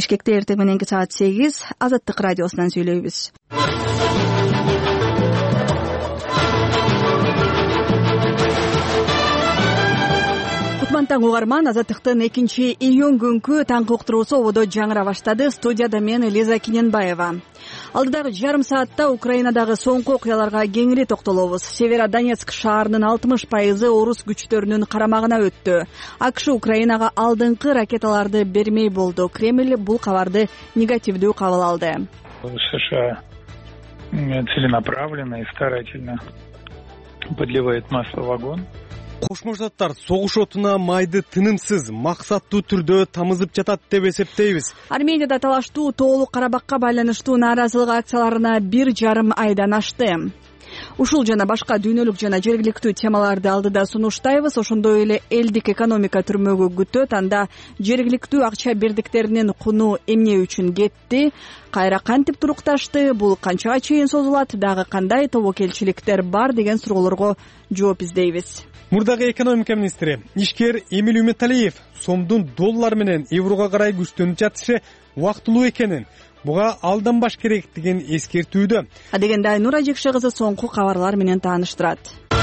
Бишкекте эртең мененки саат 8 Азаттык радиосунан сүйлөйбүз. Кутмантаң угарман, Азаттыктын 2-июнь күнкү таңкы уктуруусу ободо жаңыра баштады. Студияда мен Лиза Киненбаева. Алдыдагы жарым саатта Украинадагы соңку окуяларга кеңири токтолобуз. Северодонецк шаарынын 60% орус күчтөрүнүн карамагына өттү. АКШ Украинага алдыңкы ракеталарды бермей болду. Кремль бул кабарды негативдүү кабыл алды. США целенаправленно и старательно подливает масло в вагон. Кошмо Штаттар согуш отуна майды тынымсыз, максаттуу түрдө тамызып жатат деп эсептейбиз. Арменияда талаштуу тоолук Карабакка байланыштуу нааразылык акцияларына 1,5 айдан ашты. Ушул жана башка дүйнөлүк жана жергиликтүү темаларды алдыда сунуштайбыз. Ошондой эле элдик экономика түрмөгү күтөт. Анда жергиликтүү акча бирдиктеринин куну эмне үчүн кетти, кайра кантип турукташты, бул канчага чейин созулат, дагы кандай тобокелчиликтер бар деген суроолорго жооп издейбиз. Мурдагы экономика министри ишкер Эмиль Үмүталиев сомдун доллар менен еврого карай күчтөнүп жатышы убактылуу экенин, буга алданбаш керектигин эскертүүдө. Дегенде Айнур Ажекши кызы соңку кабарлар менен тааныштырат.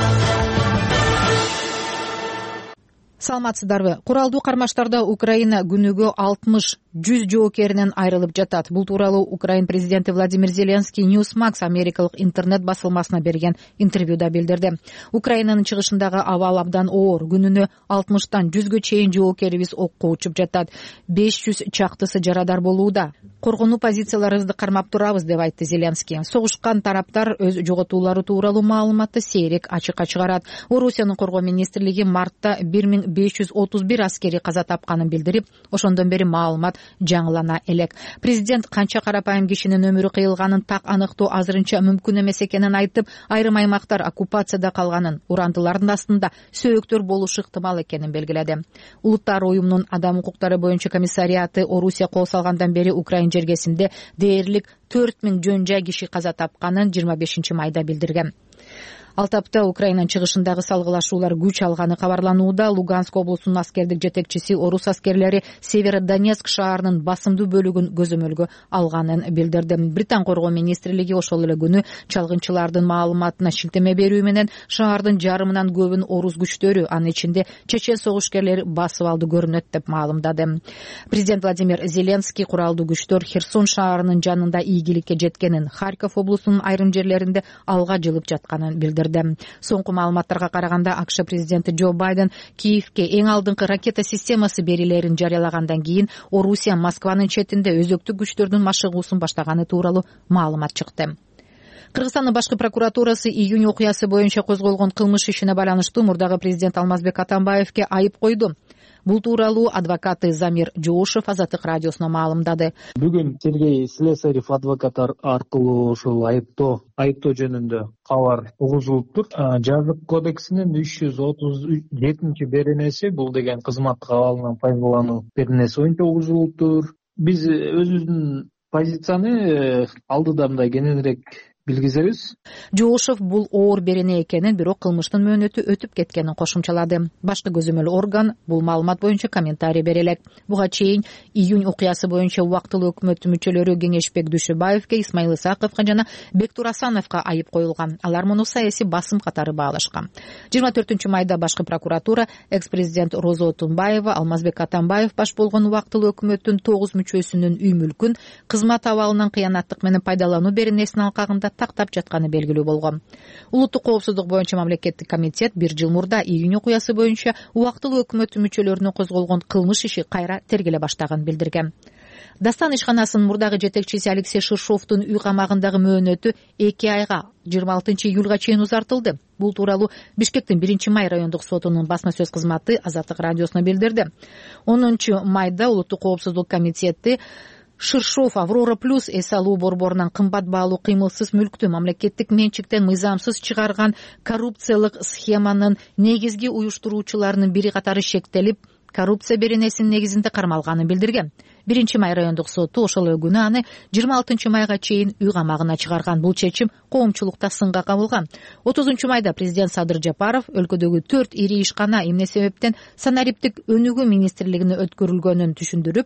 Саламатсыздарбы? Куралдуу кармаштарда Украина күнүгө 60-100 жоокеринен айрылып жатат. Бул тууралуу Украин президенти Владимир Зеленский Newsmax америкалык интернет басылмасына берген интервьюда билдирди. Украинанын чыгышындагы абал абдан оор. Күнүнө 60-тан 100гө чейин жоокерибиз окко учуп жатат. 500 чактысы жарадар болууда. Коргонуу позицияларыбызды кармап турабыз, деп айтты Зеленский. Согушкан тараптар өз жоготуулары тууралуу маалыматты сейрек ачыкка чыгарат. Орусиянын коргоо министрлиги мартта 1531 аскери каза тапканын билдирип, ошондон бери маалымат жаңылана элек. Президент канча карапайым кишинин өмүрү кыйылганын так аныктоо азырынча мүмкүн эмес экенин айтып, айрым аймактар оккупацияда калганын, урандылардын астында сөөктөр болушу ыктымал экенин белгиледи. Улуттар уюмунун адам укуктары боюнча комиссариаты Орусия кол салгандан бери Украин жергесинде дээрлик 4000 жөн жай киши каза тапканын 25-майда билдирген. Ал тапта Украинанын чыгышындагы салгылашуулар күч алганы кабарланууда. Луганск облусунун аскердик жетекчиси орус аскерлери Северодонецк шаарынын басымдуу бөлүгүн көзөмөлгө алганын билдирди. Британ коргоо министрлиги ошол эле күнү чалгынчылардын маалыматына шилтеме берүү менен шаардын жарымынан көбүн орус күчтөрү, анын ичинде чечен согушкерлери басып алды көрүнөт деп маалымдады. Президент Владимир Зеленский куралдуу күчтөр Херсон шаарынын жанында ийгиликке жеткенин, Харьков облусунун айрым жерлеринде алга жылып жатканын билдирди. Соңку маалыматтарга караганда АКШ президенти Джо Байден Киевке эң алдыңкы ракета системасы берилерин жарыялагандан кийин Орусия Москванын четинде өзөктүк күчтөрдүн машыгуусун баштаганы тууралуу маалымат чыкты. Кыргызстандын башкы прокуратурасы июнь окуясы боюнча козголгон кылмыш ишине байланыштуу мурдагы президент Алмазбек Атамбаевке айып койду. Бул тууралуу адвокаты Замир Жоошев Азаттык радиосуна маалымдады. Бүгүн Сергей Слесарев адвокаттар аркылуу ушул айыптоо жөнүндө кабар угузулуптур. Жазык кодексинин 337 беренеси, бул деген кызматтык абалынан пайдалануу беренеси боюнча угузулуптур. Биз өзүбүздүн позицияны алдыда мындай кененирээк билгизебиз. Жоошев бул оор берене экенин, бирок кылмыштын мөөнөтү өтүп кеткенин кошумчалады. Башкы көзөмөл орган бул маалымат боюнча комментарий бере элек. Буга чейин июнь окуясы боюнча убактылуу өкмөттүн мүчөлөрү Кеңешбек Дүйшөбаевке, Исмаил Исаковго жана Бектур Асановго айып коюлган. Алар муну саясий басым катары баалашкан. 24-майда башкы прокуратура экс-президент Роза Отунбаева, Алмазбек Атамбаев баш болгон убактылуу өкмөттүн 9 мүчөсүнүн үй мүлкүн кызмат абалынан кыянаттык менен пайдалануу беренесинин алкагында тактап жатканы белгилүү болгон. Улуттук коопсуздук боюнча мамлекеттик комитет 1 жыл мурда июнь окуясы боюнча убактылуу өкмөттүн мүчөлөрүнө козголгон кылмыш иши кайра тергеле баштаганын билдирген. Дастан ишканасынын мурдагы жетекчиси Алексей Шишовдун үй камагындагы мөөнөтү 2 айга 26 июлга чейин узартылды. Бул тууралуу Бишкектин 1-май райондук сотунун басма сөз кызматы Азаттык радиосуна билдирди. 10-майда Улуттук коопсуздук комитети Ширшов Аврора плюс эс алуу борборунан кымбат баалуу кыймылсыз мүлктү мамлекеттик менчиктен мыйзамсыз чыгарган коррупциялык схеманын негизги уюштуруучуларынын бири катары шектелип, коррупция беренесинин негизинде кармалганын билдирген. 1-май райондук соту ошол күнү аны 26-майга чейин үй камагына чыгарган. Бул чечим коомчулукта сынга кабылган. 30-майда президент Садыр Жапаров өлкөдөгү 4 ири ишкана эмне себептен санариптик өнүгүү министрлигине өткөрүлгөнүн түшүндүрүп,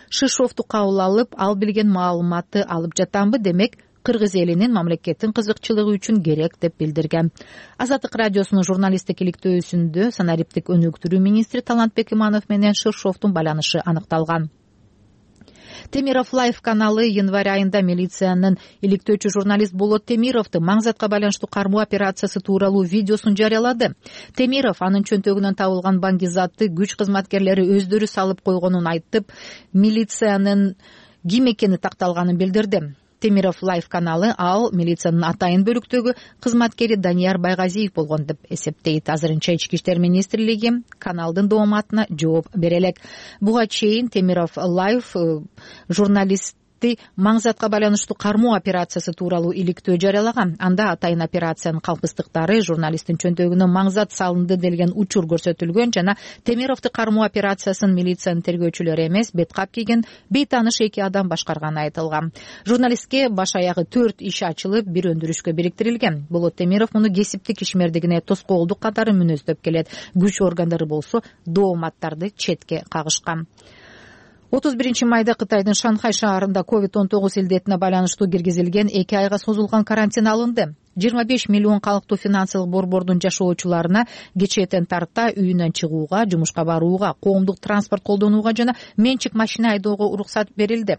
Шишовду кабыл алып, ал билген маалыматты алып жатамбы, демек Кыргыз элинин мамлекеттин кызыкчылыгы үчүн керек деп билдирген. Азаттык радиосунун журналисттик иликтөөсүндө санариптик өнүктүрүү министри Талантбек Иманов менен Шишовдун байланышы аныкталган. Темиров Лайф каналы январь айында милициянын иликтөөчү журналист Болот Темировду маңзатка байланыштуу кармоо операциясы тууралуу видеосун жарыялады. Темиров анын чөнтөгүнөн табылган баңгизатты күч кызматкерлери өздөрү салып койгонун айтып, милициянын ким экени такталганын билдирди. Темиров Лайф каналы ал милициянын атайын бөлүктөгү кызматкери Данияр Байгазиев болгон деп эсептейт. Азырынча Ички иштер министрлиги каналдын дооматына жооп бере элек. Буга чейин Темиров Лайф журналисти маңзатка байланыштуу кармоо операциясы тууралуу иликтөө жарыялаган. Анда атайын операциянын калпыстыктары журналисттин чөнтөгүнө маңзат салынды делген учур көрсөтүлгөн жана Темировду кармоо операциясын милициянын тергөөчүлөрү эмес, беткап кийген бейтааныш эки адам башкарганы айтылган. Журналистке баш аягы 4 иш ачылып, бир өндүрүшкө бириктирилген. Болот Темиров муну кесиптик ишмердигине тоскоолдук катары мүнөздөп келет. Күч органдары болсо дооматтарды четке кагышкан. 31 майда Кытайдын Шанхай шаарында COVID-19 илдетине байланыштуу киргизилген 2 айга созулган карантин алынды. 25 миллион калктуу финансылык борбордун жашоочуларына кечээден тарта үйүнөн чыгууга, жумушка барууга, коомдук транспорт колдонууга жана менчик машина айдоого уруксат берилди.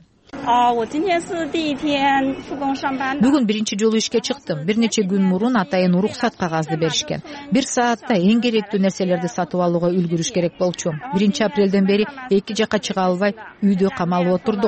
Бүгүн биринчи жолу ишке чыктым. Бир нече күн мурун атайын уруксат кагазды беришкен. 1 саатта эң керектүү нерселерди сатып алууга үлгүрүш керек болчу. 1 апрелден бери эки жакка чыга албай үйдө камалып отурдук.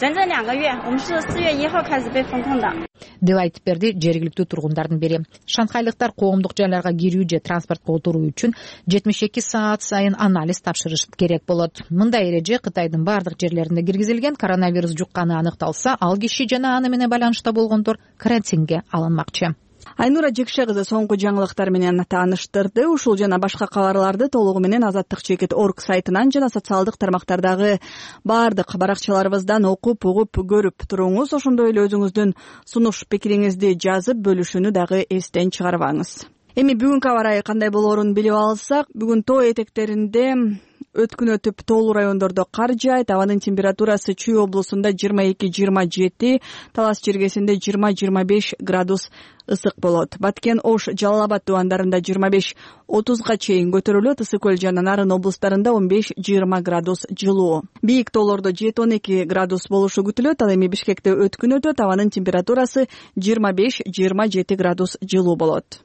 Деп айтып берди жергиликтүү тургундардын бири. Шанхайлыктар коомдук жайларга кирүү же транспортко отуруу үчүн 72 саат сайын анализ тапшырыш керек болот. Мындай эреже Кытайдын бардык жерлеринде киргизилген. Коронавирус жукканы аныкталса, ал киши жана аны менен байланышта болгондор карантинге алынмакчы. Айнура Жекше кызы соңку жаңылыктар менен тааныштырды. Ушул жана башка кабарларды толугу менен azattik.org сайтынан жана социалдык тармактардагы бардык баракчаларыбыздан окуп, угуп, көрүп туруңуз. Ошондой эле өзүңүздүн сунуш пикириңизди жазып бөлүшүүнү дагы эстен чыгарбаңыз. Эми бүгүнкү аба ырайы кандай болоорун билип алсак, бүгүн тоо этектеринде өткүн өтүп тоолуу райондордо кар жаайт. Абанын температурасы Чүй облусунда 22-27, Талас жергесинде 20-25 градус ысык болот. Баткен, Ош, Жалал Абад тубандарында 25-30га чейин көтөрүлөт. Ысык көл жана Нарын облустарында 15-20 градус жылуу. Бийик тоолордо 7-12 градус болушу күтүлөт. Ал эми Бишкекте өткүн өтөт. Абанын температурасы 25-27 градус жылуу болот.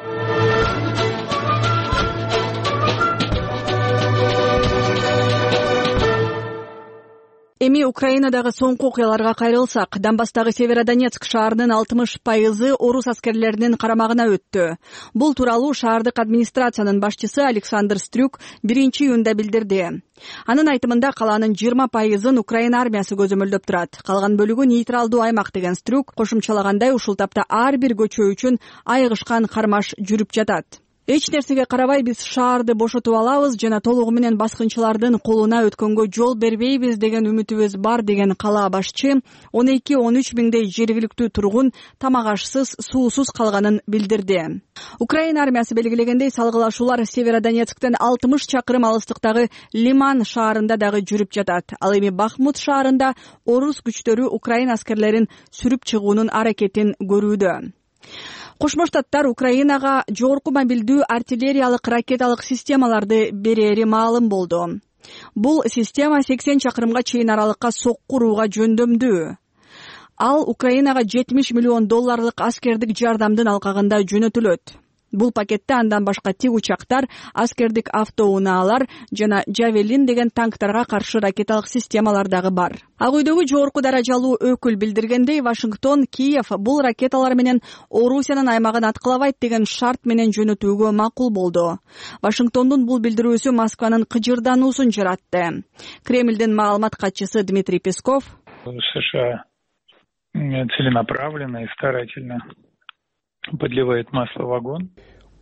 Эми Украинадагы соңку окуяларга кайрылсак, Донбасстагы Северодонецк шаарынын 60% орус аскерлеринин карамагына өттү. Бул тууралуу шаардык администрациянын башчысы Александр Стрюк 1-июнда билдирди. Анын айтымында калаанын 20% Украина армиясы көзөмөлдөп турат. Калган бөлүгү нейтралдуу аймак деген Стрюк кошумчалагандай, ушул тапта ар бир көчө үчүн айыгышкан кармаш жүрүп жатат. Эч нерсеге карабай биз шаарды бошотуп алабыз жана толугу менен баскынчылардын колуна өткөнгө жол бербейбиз деген үмүтүбүз бар деген кала башчы 12-13 миңдей жергиликтүү тургун тамак ашсыз, суусуз калганын билдирди. Украина армиясы белгилегендей, салгылашуулар Северодонецктен 60 чакырым алыстыктагы Лиман шаарында дагы жүрүп жатат. Ал эми Бахмут шаарында орус күчтөрү Украина аскерлерин сүрүп чыгуунун аракетин көрүүдө. Кошмо Штаттар Украинага жогорку мобилдүү артиллериялык ракеталык системаларды берери маалым болду. Бул система 80 чакырымга чейин аралыкка сокку урууга жөндөмдүү. Ал Украинага $70 миллион аскердик жардамдын алкагында жөнөтүлөт. Бул пакетте андан башка тик учактар, аскердик автоунaalар жана Жавелин деген танктарга каршы ракеталык системалар дагы бар. Ак үйдөгү жогорку даражалуу өкүл билдиргендей, Вашингтон Киев бул ракеталар менен Орусиянын аймагын аткылабайт деген шарт менен жөнөтүүгө макул болду. Вашингтондун бул билдирүүсү Москванын кыжырдануусун жаратты. Кремлдин маалымат катчысы Дмитрий Песков: США целенаправленно и старательно подливает масло в огонь.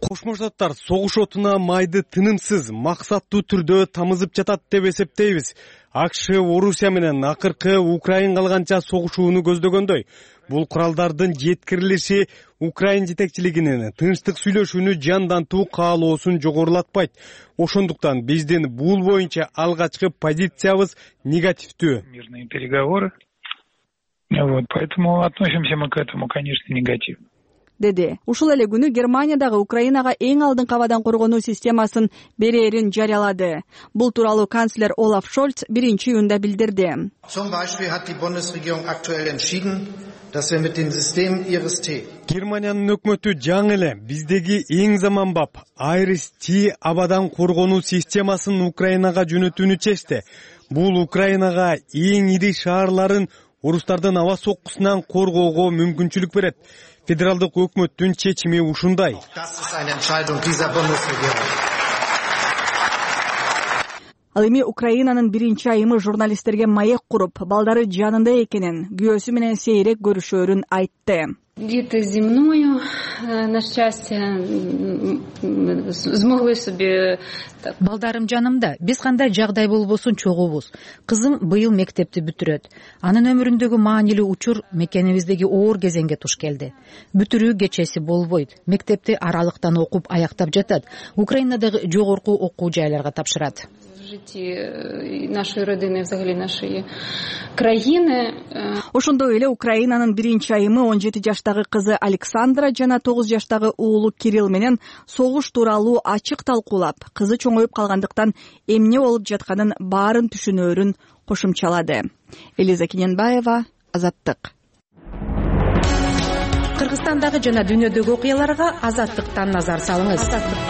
Кошмо Штаттар согуш отуна майды тынымсыз, максаттуу түрдө тамызып жатат деп эсептейбиз. АКШ Орусия менен акыркы Украин калганча согушууну көздөгөндөй. Бул куралдардын жеткирилиши Украин жетекчилигинин тынчтык сүйлөшүүнү жандантуу каалоосун жогорулатпайт. Ошондуктан биздин бул боюнча алгачкы позициябыз негативдүү. Мирные переговоры. Вот, поэтому относимся мы к этому, конечно, негативно. Деди. Ушул эле күнү Германиядагы Украинага эң алдыңкы абадан коргонуу системасын берерин жарыялады. Бул тууралуу канцлер Олаф Шольц биринчи июнда билдирди. Zum Beispiel hat die Bundesregierung aktuell entschieden, dass wir mit dem System IRIS-T. Германиянын өкмөтү жаңы эле биздеги эң заманбап IRIS-T абадан коргонуу системасын Украинага жөнөтүүнү чечти. Бул Украинага эң ири шаарларын орустардын аба соккусунан коргоого мүмкүнчүлүк берет. Федералдык өкмөттүн чечими ушундай. Das ist eine Entscheidung dieser Bundesregierung. Ал эми Украинанын биринчи айымы журналисттерге маек куруп, балдары жанында экенин, күйөөсү менен сейрек көрүшөөрүн айтты. Діти зі мною, на щастя, змогли собі... Балдарым жанымда, биз кандай жагдай болбосун чогуубуз. Кызым быйыл мектепти бүтүрөт. Анын өмүрүндөгү маанилүү учур мекенибиздеги оор кезеңге туш келди. Бүтүрүү кечеси болбойт. Мектепти аралыктан окуп аяктап жатат. Украинадагы жогорку окуу жайларга тапшырат. Нашої родини, взагалі нашої країни. Ошондой эле Украинанын биринчи айымы 17 жаштагы кызы Александра жана 9 жаштагы уулу Кирилл менен согуш тууралуу ачык талкуулап, кызы чоңоюп калгандыктан эмне болуп жатканын баарын түшүнөөрүн кошумчалады. Элиза Кененбаева, Азаттык. Кыргызстандагы жана дүйнөдөгү окуяларга Азаттыктан назар салыңыз.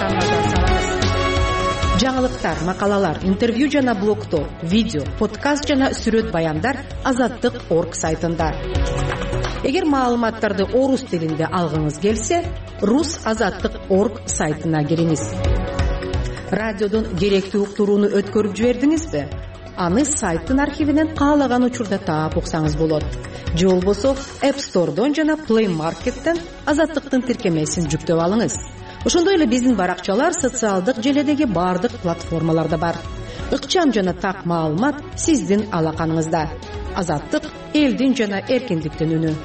Жаңылыктар, макалалар, интервью жана блогтор, видео, подкаст жана сүрөт баяндар Азаттык.орг сайтында. Эгер маалыматтарды орус тилинде алгыңыз келсе, rusazаттык.орг сайтына кириңиз. Радиодон керектүү уктурууну өткөрүп жибердиңизби? Аны сайттын архивинен каалаган учурда таап уксаңыз болот. Же болбосо App Store'дон жана Play Market'тен Азаттыктын тиркемесин жүктөп алыңыз. Ошондой эле биздин баракчалар социалдык желедеги бардык платформаларда бар. Ыкчам жана так маалымат сиздин алаканыңызда. Азаттык элдин жана эркиндиктин үнү.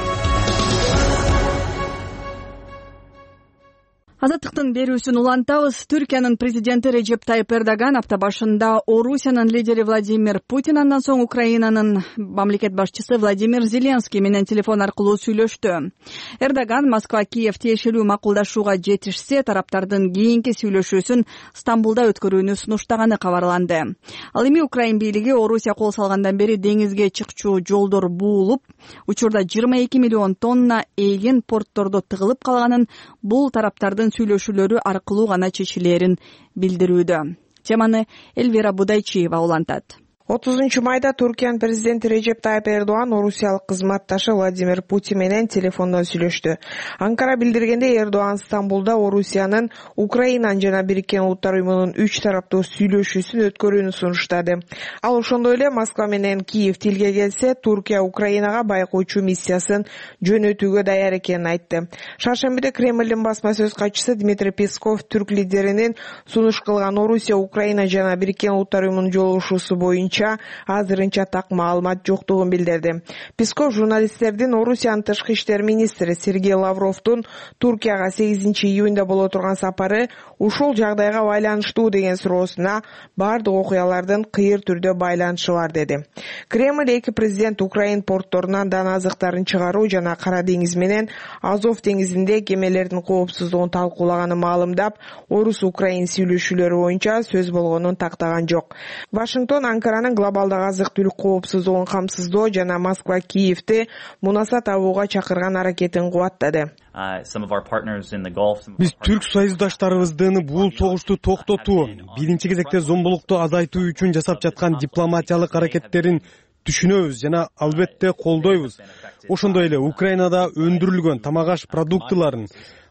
Азаттыктын берүүсүн улантабыз. Түркиянын президенти Режеп Тайып Эрдоган апта башында Орусиянын лидери Владимир Путин, андан соң Украинанын мамлекет башчысы Владимир Зеленский менен телефон аркылуу сүйлөштү. Эрдоган Москва-Киев тиешелүү макулдашууга жетишсе, тараптардын кийинки сүйлөшүүсүн Стамбулда өткөрүүнү сунуштаганы кабарланды. Ал эми Украин бийлиги Орусия кол салгандан бери деңизге чыкчу жолдор буулуп, учурда 22 миллион тонна эгин порттордо тыгылып калганын, бул тараптардын сүйлөшүүлөрү аркылуу гана чечилерин билдирүүдө. Теманы Эльвира Будайчиева улантат. 30 майда Түркиянын президенти Режеп Тайып Эрдоган орусиялык кызматташы Владимир Путин менен телефондон сүйлөштү. Анкара билдиргенде, Эрдоган Стамбулда Орусиянын Украинанын жана Бириккен Улуттар уюмунун 3 тараптуу сүйлөшүүсүн өткөрүүнү сунуштады. Ал ошондой эле Москва менен Киев тилге келсе, Туркия Украинага байкоочу миссиясын жөнөтүүгө даяр экенин айтты. Шаршембиде Кремлдин басма сөз катчысы Дмитрий Песков түрк лидеринин сунуш кылган Орусия, Украина жана Бириккен Улуттар уюмунун жолугушуусу боюнча азырынча так маалымат жоктугун билдирди. Песков журналисттердин Орусиянын тышкы иштер министри Сергей Лавровдун Туркияга 8 июнда боло турган сапары ушул жагдайга байланыштуу деген суроосуна бардык окуялардын кыйыр түрдө байланышы бар деди. Кремль эки президент Украин портторунан дан азыктарын чыгаруу жана Кара деңиз менен Азов деңизинде кемелердин коопсуздугун талкуулаганын маалымдап, Орус-Украин сүйлөшүүлөрү боюнча сөз болгонун тактаган жок. Вашингтон Анкаранын глобалдык азык-түлүк коопсуздугун камсыздоо жана Москва-Киевти мунаса табууга чакырган аракетин кубаттады. Биз түрк союздаштарыбыздын бул согушту токтотуу, биринчи кезекте зомбулукту азайтуу үчүн жасап жаткан дипломатиялык аракеттерин түшүнөбүз жана албетте колдойбуз. Ошондой эле Украинада өндүрүлгөн тамак аш продуктыларын,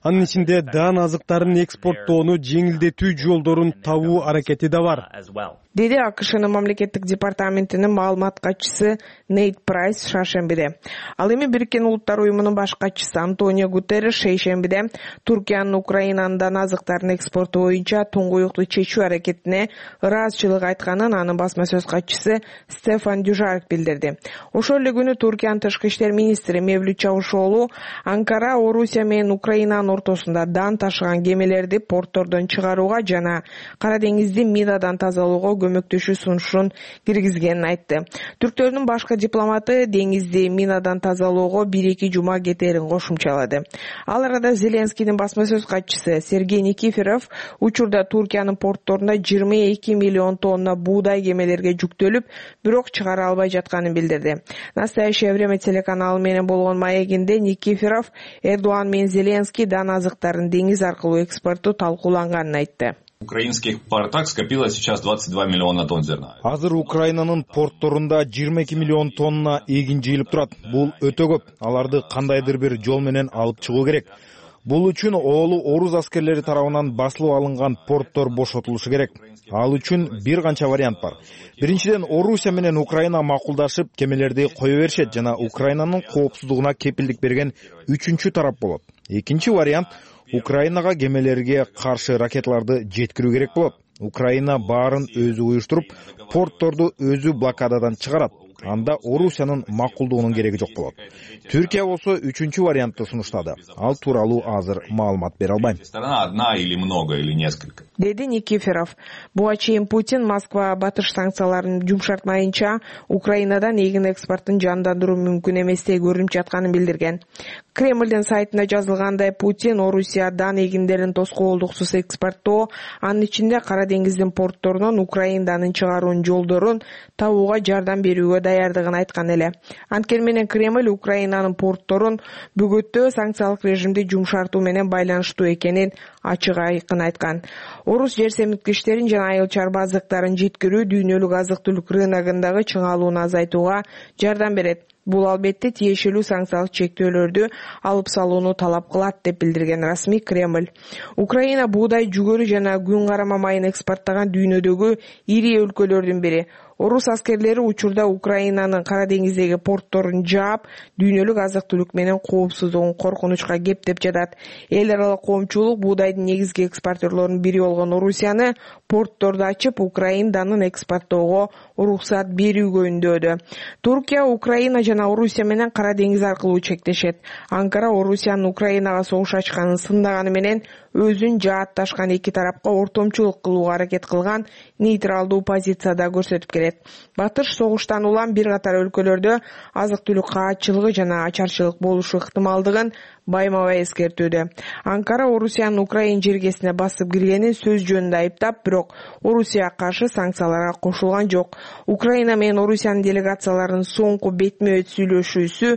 Анын ичинде даан азыктарын экспорттоону жеңилдетүү жолдорун табуу аракети да бар, деди АКШнын мамлекеттик департаментинин маалымат катчысы Нейт Прайс шаршембиде. Ал эми Бириккен Улуттар уюмунун баш катчысы Антонио Гутерриш шейшембиде Туркиянын Украинанын даан азыктарын экспорту боюнча туңгуюкту чечүү аракетине ыраазычылык айтканын анын басма сөз катчысы Стефан Дюжарк билдирди. Ошол эле күнү Туркиянын тышкы иштер министри Мевлют Чавушоглу Анкара Орусия менен Украинанын ортосунда даан ташыган кемелерди порттордон чыгарууга жана Кара деңизди минадан тазалоого көмөктөшүү сунушун киргизгенин айтты. Түрктөрдүн башкы дипломаты деңизди минадан тазалоого 1-2 жума кетерин кошумчалады. Ал арада Зеленскийдин басма сөз катчысы Сергей Никифоров учурда Туркиянын портторунда 22 миллион тонна буудай кемелерге жүктөлүп, бирок чыгара албай жатканын билдирди. Настоящее время телеканалы менен болгон маегинде Никифоров Эрдоан менен Зеленский даан азыктарын деңиз аркылуу экспорту талкууланганын айтты. В украинских портах скопилось сейчас 22 миллиона тонн зерна. Азыр Украинанын портторунда 22 миллион тонна эгин жыйылып турат. Бул өтө көп. Аларды кандайдыр бир жол менен алып чыгуу керек. Бул үчүн оолу орус аскерлери тарабынан басылып алынган порттор бошотулушу керек. Ал үчүн бир канча вариант бар. Биринчиден, Орусия менен Украина макулдашып кемелерди кое беришет жана Украинанын коопсуздугуна кепилдик берген үчүнчү тарап болот. Экинчи вариант, Украинага кемелерге каршы ракеталарды жеткирүү керек болот. Украина баарын өзү уюштуруп, портторду өзү блокададан чыгарат. Анда Орусиянын макулдугунун кереги жок болот. Түркия болсо үчүнчү вариантты сунуштады. Ал тууралуу азыр маалымат бере албайм. Сторона одна или много или несколько. Деди Никифоров. Буга чейин Путин Москва батыш санкцияларын жумшартмайынча Украинадан эгин экспортун жандандыруу мүмкүн эместей көрүнүп жатканын билдирген. Кремлдин сайтында жазылгандай, Путин Орусиядан эгиндерин тоскоолдуксуз экспорттоо, анын ичинде Кара деңиздин портторунан Украинанын чыгаруунун жолдорун табууга жардам берүүгө даярдыгын айткан эле. Анткени менен Кремль Украинанын портторун бөгөттөө санкциялык режимди жумшартуу менен байланыштуу экенин ачык айкын айткан. Орус жер семирткичтерин жана айыл чарба азыктарын жеткирүү дүйнөлүк азык-түлүк рыногундагы чыңалууну азайтууга жардам берет. Бул албетте тиешелүү санкциялык чектөөлөрдү алып салууну талап кылат деп билдирген расмий Кремль. Украина буудай, жүгөрү жана күн карама майын экспорттаган дүйнөдөгү ири өлкөлөрдүн бири. Орус аскерлери учурда Украинанын Кара деңиздеги портторун жаап, дүйнөлүк азык-түлүк менен коопсуздугун коркунучка кептеп жатат. Эл аралык коомчулук буудайдын негизги экспортерлорунун бири болгон Орусияны портторду ачып, Украинанын экспорттоого уруксат берүүгө үндөөдү. Туркия, Украина жана Орусия менен Кара деңиз аркылуу чектешет. Анкара Орусиянын Украинага согуш ачканын сындаганы менен өзүн жаатташкан эки тарапка ортомчулук кылууга аракет кылган нейтралдуу позицияда көрсөтүп келет. Батыш согуштан улам бир катар өлкөлөрдө азык-түлүк каатчылыгы жана ачарчылык болушу ыктымалдыгын байма-бай эскертүүдө. Анкара Орусиянын Украин жергесине басып киргенин сөз жөнүндө айыптап, бирок Орусияга каршы санкцияларга кошулган жок. Украина менен Орусиянын делегацияларынын соңку бетме-бет сүйлөшүүсү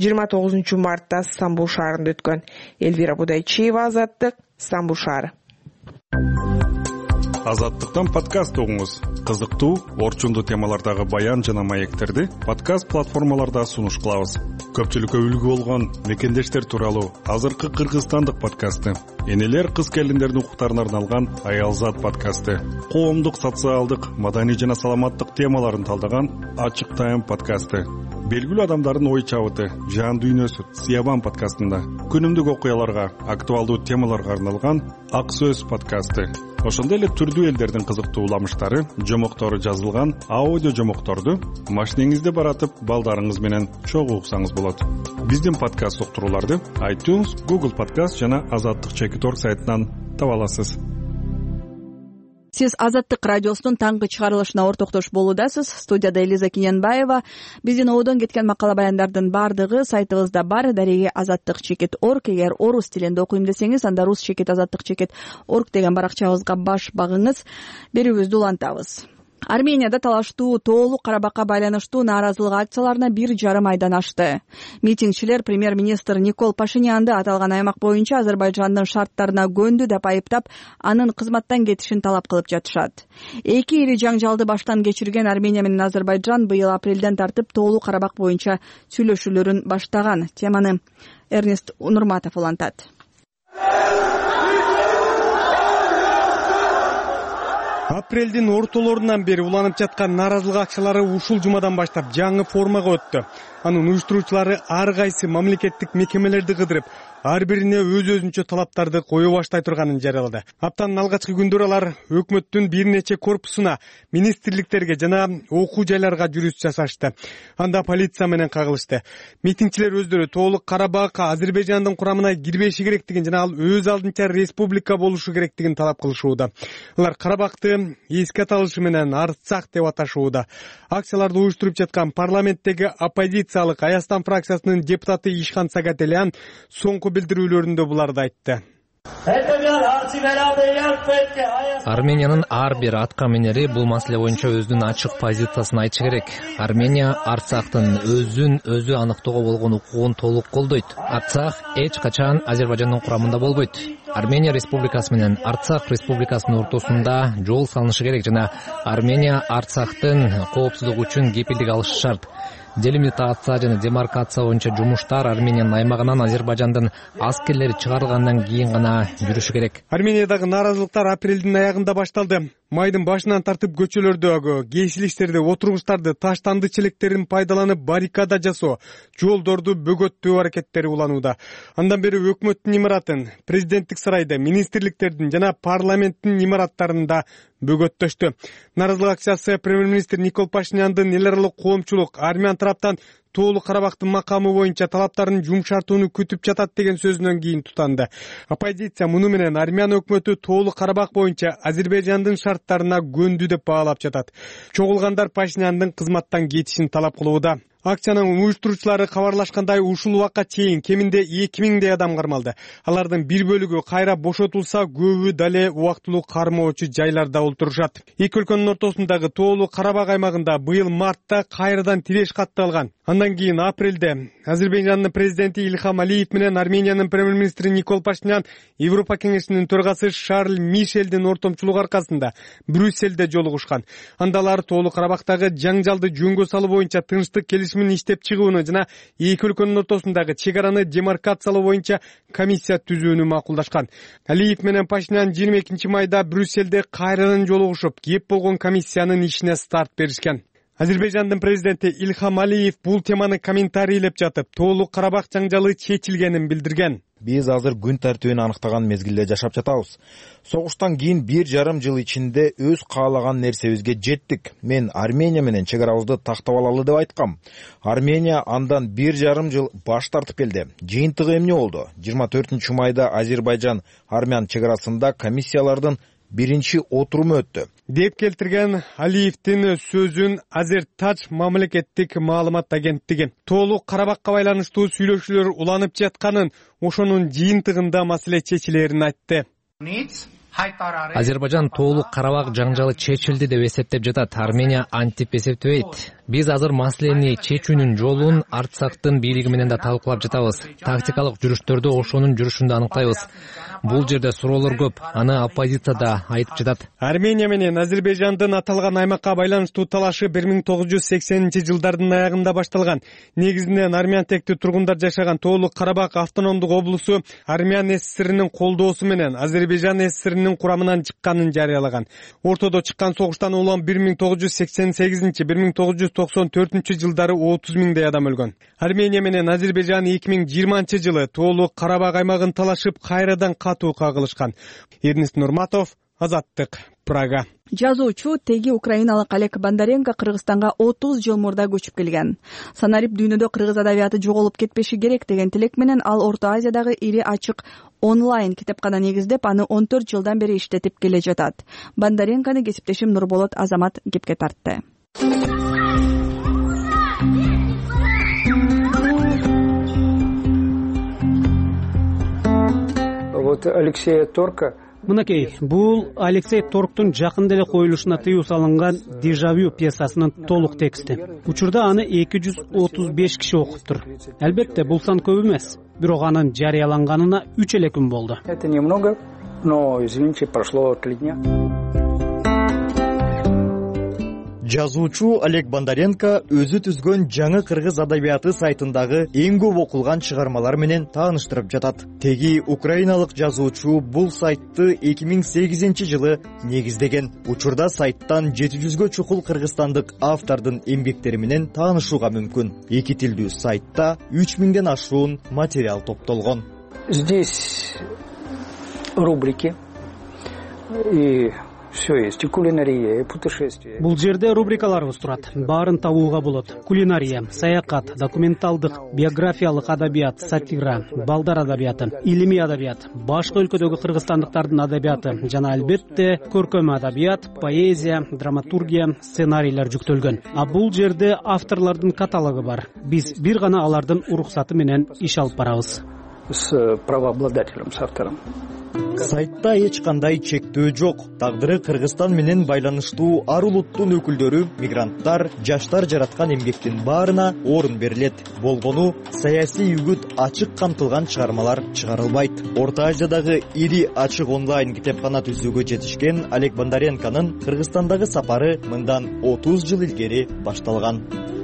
29 мартта Стамбул шаарында өткөн. Эльвира Будайчиева, Азаттык, Стамбул шаары. Азаттыктан подкаст угуңуз. Кызыктуу, орчундуу темалардагы баян жана маектерди подкаст платформаларда сунуш кылабыз. Көпчүлүккө үлгү болгон мекендештер тууралуу азыркы кыргызстандык подкасты, энелер кыз келиндердин укуктарына арналган Аялзат подкасты, коомдук, социалдык, маданий жана саламаттык темаларын талдаган Ачык Тайм подкасты, белгилүү адамдардын ой чабыты, жан дүйнөсү Сиябан подкастында, күнүмдүк окуяларга, актуалдуу темаларга арналган Ак Сөз подкасты. Ошондой эле түрдүү элдердин кызыктуу уламыштары, жомоктору жазылган аудио жомокторду машинеңизде баратып, балдарыңыз менен чогуу уксаңыз болот. Биздин подкаст уктурууларды iTunes, Google Podcast жана Азаттык.org сайтынан таба аласыз. Сиз Азаттык радиосунун таңкы чыгарылышына ортоктош болуудасыз. Студияда Элиза Киненбаева. Биздин оодон кеткен макала баяндардын бардыгы сайтыбызда бар. Дареги Азаттык.org. Эгер орус тилинде окуйм десеңиз, анда rus.azаттык.org деген баракчабызга баш багыңыз. Берүүбүздү улантабыз. Арменияда талаштуу тоолуу Карабакка байланыштуу нааразылык акцияларына 1,5 айдан ашты. Митингчилер премьер-министр Никол Пашинянды аталган аймак боюнча Азербайжандын шарттарына көндү деп айыптап, анын кызматтан кетишин талап кылып жатышат. Эки ири жаңжалды баштан кечирген Армения менен Азербайжан быйыл апрелден тартып тоолуу Карабак боюнча сүйлөшүүлөрүн баштаган. Теманы Эрнест Нурматов улантат. Апрелдин ортолорунан бери уланып жаткан нааразылык акчалары ушул жумадан баштап жаңы формага өттү. Анын уюштуруучулары ар кайсы мамлекеттик мекемелерди кыдырып, ар бирине өз-өзүнчө талаптарды кое баштай турганын жарыялады. Аптанын алгачкы күндөрү алар өкмөттүн бир нече корпусуна, министрликтерге жана окуу жайларга жүрүш жасашты. Анда полиция менен кагылышты. Митингчилер өздөрү Тоолук Карабак Азербайжандын курамына кирбеши керектигин жана ал өз алдынча республика болушу керектигин талап кылышууда. Алар Карабакты эске салышы менен Арцах деп аташууда. Акцияларды уюштуруп жаткан парламенттеги оппозициялык Аястан фракциясынын депутаты Ишхан Сагателян соңку билдирүүлөрүндө буларды айтты. Армениянын ар бир атка минери бул маселе боюнча өзүнүн ачык позициясын айтышы керек. Армения Арцахтын өзүн өзү аныктоого болгон укугун толук колдойт. Арцах эч качан Азербайжандын курамында болбойт. Армения республикасы менен Арцах республикасынын ортосунда жол салынышы керек жана Армения Арцахтын коопсуздугу үчүн кепилдик алышы шарт. Делимитация жана демаркация боюнча жумуштар Армениянын аймагынан Азербайжандын аскерлери чыгарылгандан кийин гана жүрүшү керек. Армениядагы нааразылыктар апрелдин аягында башталды. Майдын башынан тартып көчөлөрдөгү кесилиштерди, отургучтарды, таштанды челектерин пайдаланып баррикада жасоо, жолдорду бөгөттөө аракеттери уланууда. Андан бери өкмөттүн имаратын, президенттик сарайды, министрликтердин жана парламенттин имараттарында бөгөттөштү. Нааразылык акциясы премьер-министр Никол Пашиняндын эл аралык коомчулук армян тараптан Тоолук Карабактын макамы боюнча талаптарын жумшартууну күтүп жатат деген сөзүнөн кийин тутанды. Оппозиция муну менен армян өкмөтү Тоолук Карабак боюнча Азербайжандын шарттарына көндү деп баалап жатат. Чогулгандар Пашиняндын кызматтан кетишин талап кылууда. Акциянын уюштуруучулары кабарлашкандай ушул убакка чейин кеминде 2000 адам кармалды. Алардын бир бөлүгү кайра бошотулса, көбү дале убактылуу кармоочу жайларда олтурушат. Эки өлкөнүн ортосундагы Тоолук Карабак аймагында быйыл мартта кайрадан тиреш катталган. Андан кийин апрелде Азербайжандын президенти Ильхам Алиев менен Армениянын премьер-министри Никол Пашинян Европа кеңешинин төрагасы Шарль Мишелдин ортомчулугу аркасында Брюсселде жолугушкан. Анда алар Тоолук Карабактагы жаңжалды жөнгө салуу боюнча тынчтык келишимин иштеп чыгууну жана эки өлкөнүн ортосундагы чек араны демаркациялоо боюнча комиссия түзүүнү макулдашкан. Алиев менен Пашинян 22 майда Брюсселде кайрадан жолугушуп, кеп болгон комиссиянын ишине старт беришкен. Азербайжандын президенти Ильхам Алиев бул теманы комментарийлеп жатып, Тоолук Карабак жаңжалы чечилгенин билдирген. Биз азыр күн тартибин аныктаган мезгилде жашап жатабыз. Согуштан кийин 1,5 жыл ичинде өз каалаган нерсебизге жеттик. Мен Армения менен чек арабызды тактап алалы деп айткам. Армения андан 1,5 жыл баш тартып келди. Жыйынтыгы эмне болду? 24 майда Азербайжан армян чек арасында комиссиялардын биринчи отуруму өттү деп келтирген Алиевдин сөзүн Азертаж мамлекеттик маалымат агенттиги. Тоолук Карабакка байланыштуу сүйлөшүүлөр уланып жатканын, ошонун жыйынтыгында маселе чечилерин айтты. Азербайжан Тоолук Карабак жаңжалы чечилди деп эсептеп жатат. Армения антип эсептебейт. Биз азыр маселени чечүүнүн жолун Арцахтын бийлиги менен да талкуулап жатабыз. Тактикалык жүрүштөрдү ошонун жүрүшүндө аныктайбыз. Бул жерде суроолор көп, аны оппозиция да айтып жатат. Армения менен Азербайжандын аталган аймакка байланыштуу талашы 1980-жылдардын аягында башталган. Негизинен армян тектүү тургундар жашаган Тоолук Карабак автономдук облусу Армян СССРинин колдоосу менен Азербайжан СССРинин курамынан чыкканын жарыялаган. Ортодо чыккан согуштан улам 1988-1994 жылдары 30 миңдей адам өлгөн. Армения менен Азербайжан 2020 жылы Тоолук Карабак аймагын талашып кайрадан катуу кагылышкан. Эрнест Нурматов, Азаттык, Прага. Жазуучу теги украиналык Олег Бондаренко Кыргызстанга 30 жыл мурда көчүп келген. Санарип дүйнөдө кыргыз адабияты жоголуп кетпеши керек деген тилек менен ал Орто Азиядагы ири ачык онлайн китепкана негиздеп, аны 14 жылдан бери иштетип келе жатат. Бондаренкону кесиптешим Нурболот Азамат кепке тартты. Вот Алексея Торка. Мынакей, бул Алексей Торктун жакында эле коюлушуна тыюу салынган «Дежавю» пьесасынын толук тексти. Учурда аны 235 киши окуптур. Албетте, бул сан көп эмес, бирок анын жарыяланганына 3 эле күн болду. Это немного, но, извините, прошло 3 дня. Жазуучу Олег Бондаренко өзү түзгөн жаңы кыргыз адабияты сайтындагы эң көп окулган чыгармалар менен тааныштырып жатат. Теги украиналык жазуучу бул сайтты 2008 жылы негиздеген. Учурда сайттан 700гө чукул кыргызстандык автордун эмгектери менен таанышууга мүмкүн. Эки тилдүү сайтта 3000ден ашуун материал топтолгон. Здесь рубрики и все есть, и кулинария, и путешествия. Бул жерде рубрикаларыбыз турат. Баарын табууга болот. Кулинария, саякат, документалдык, биографиялык адабият, сатира, балдар адабияты, илимий адабият, башка өлкөдөгү кыргызстандыктардын адабияты жана албетте көркөм адабият, поэзия, драматургия, сценарийлер жүктөлгөн. А бул жерде авторлордун каталогу бар. Биз бир гана алардын уруксаты менен иш алып барабыз. С правообладателем, с автором. Сайтта эч кандай чектөө жок. Тагдыры Кыргызстан менен байланыштуу ар улуттун өкүлдөрү, мигранттар, жаштар жараткан эмгектин баарына орун берилет. Болгону саясий үгүт ачык камтылган чыгармалар чыгарылбайт. Орто Азиядагы ири ачык онлайн китепкана түзүүгө жетишкен Олег Бондаренконун Кыргызстандагы сапары мындан 30 жыл илгери башталган.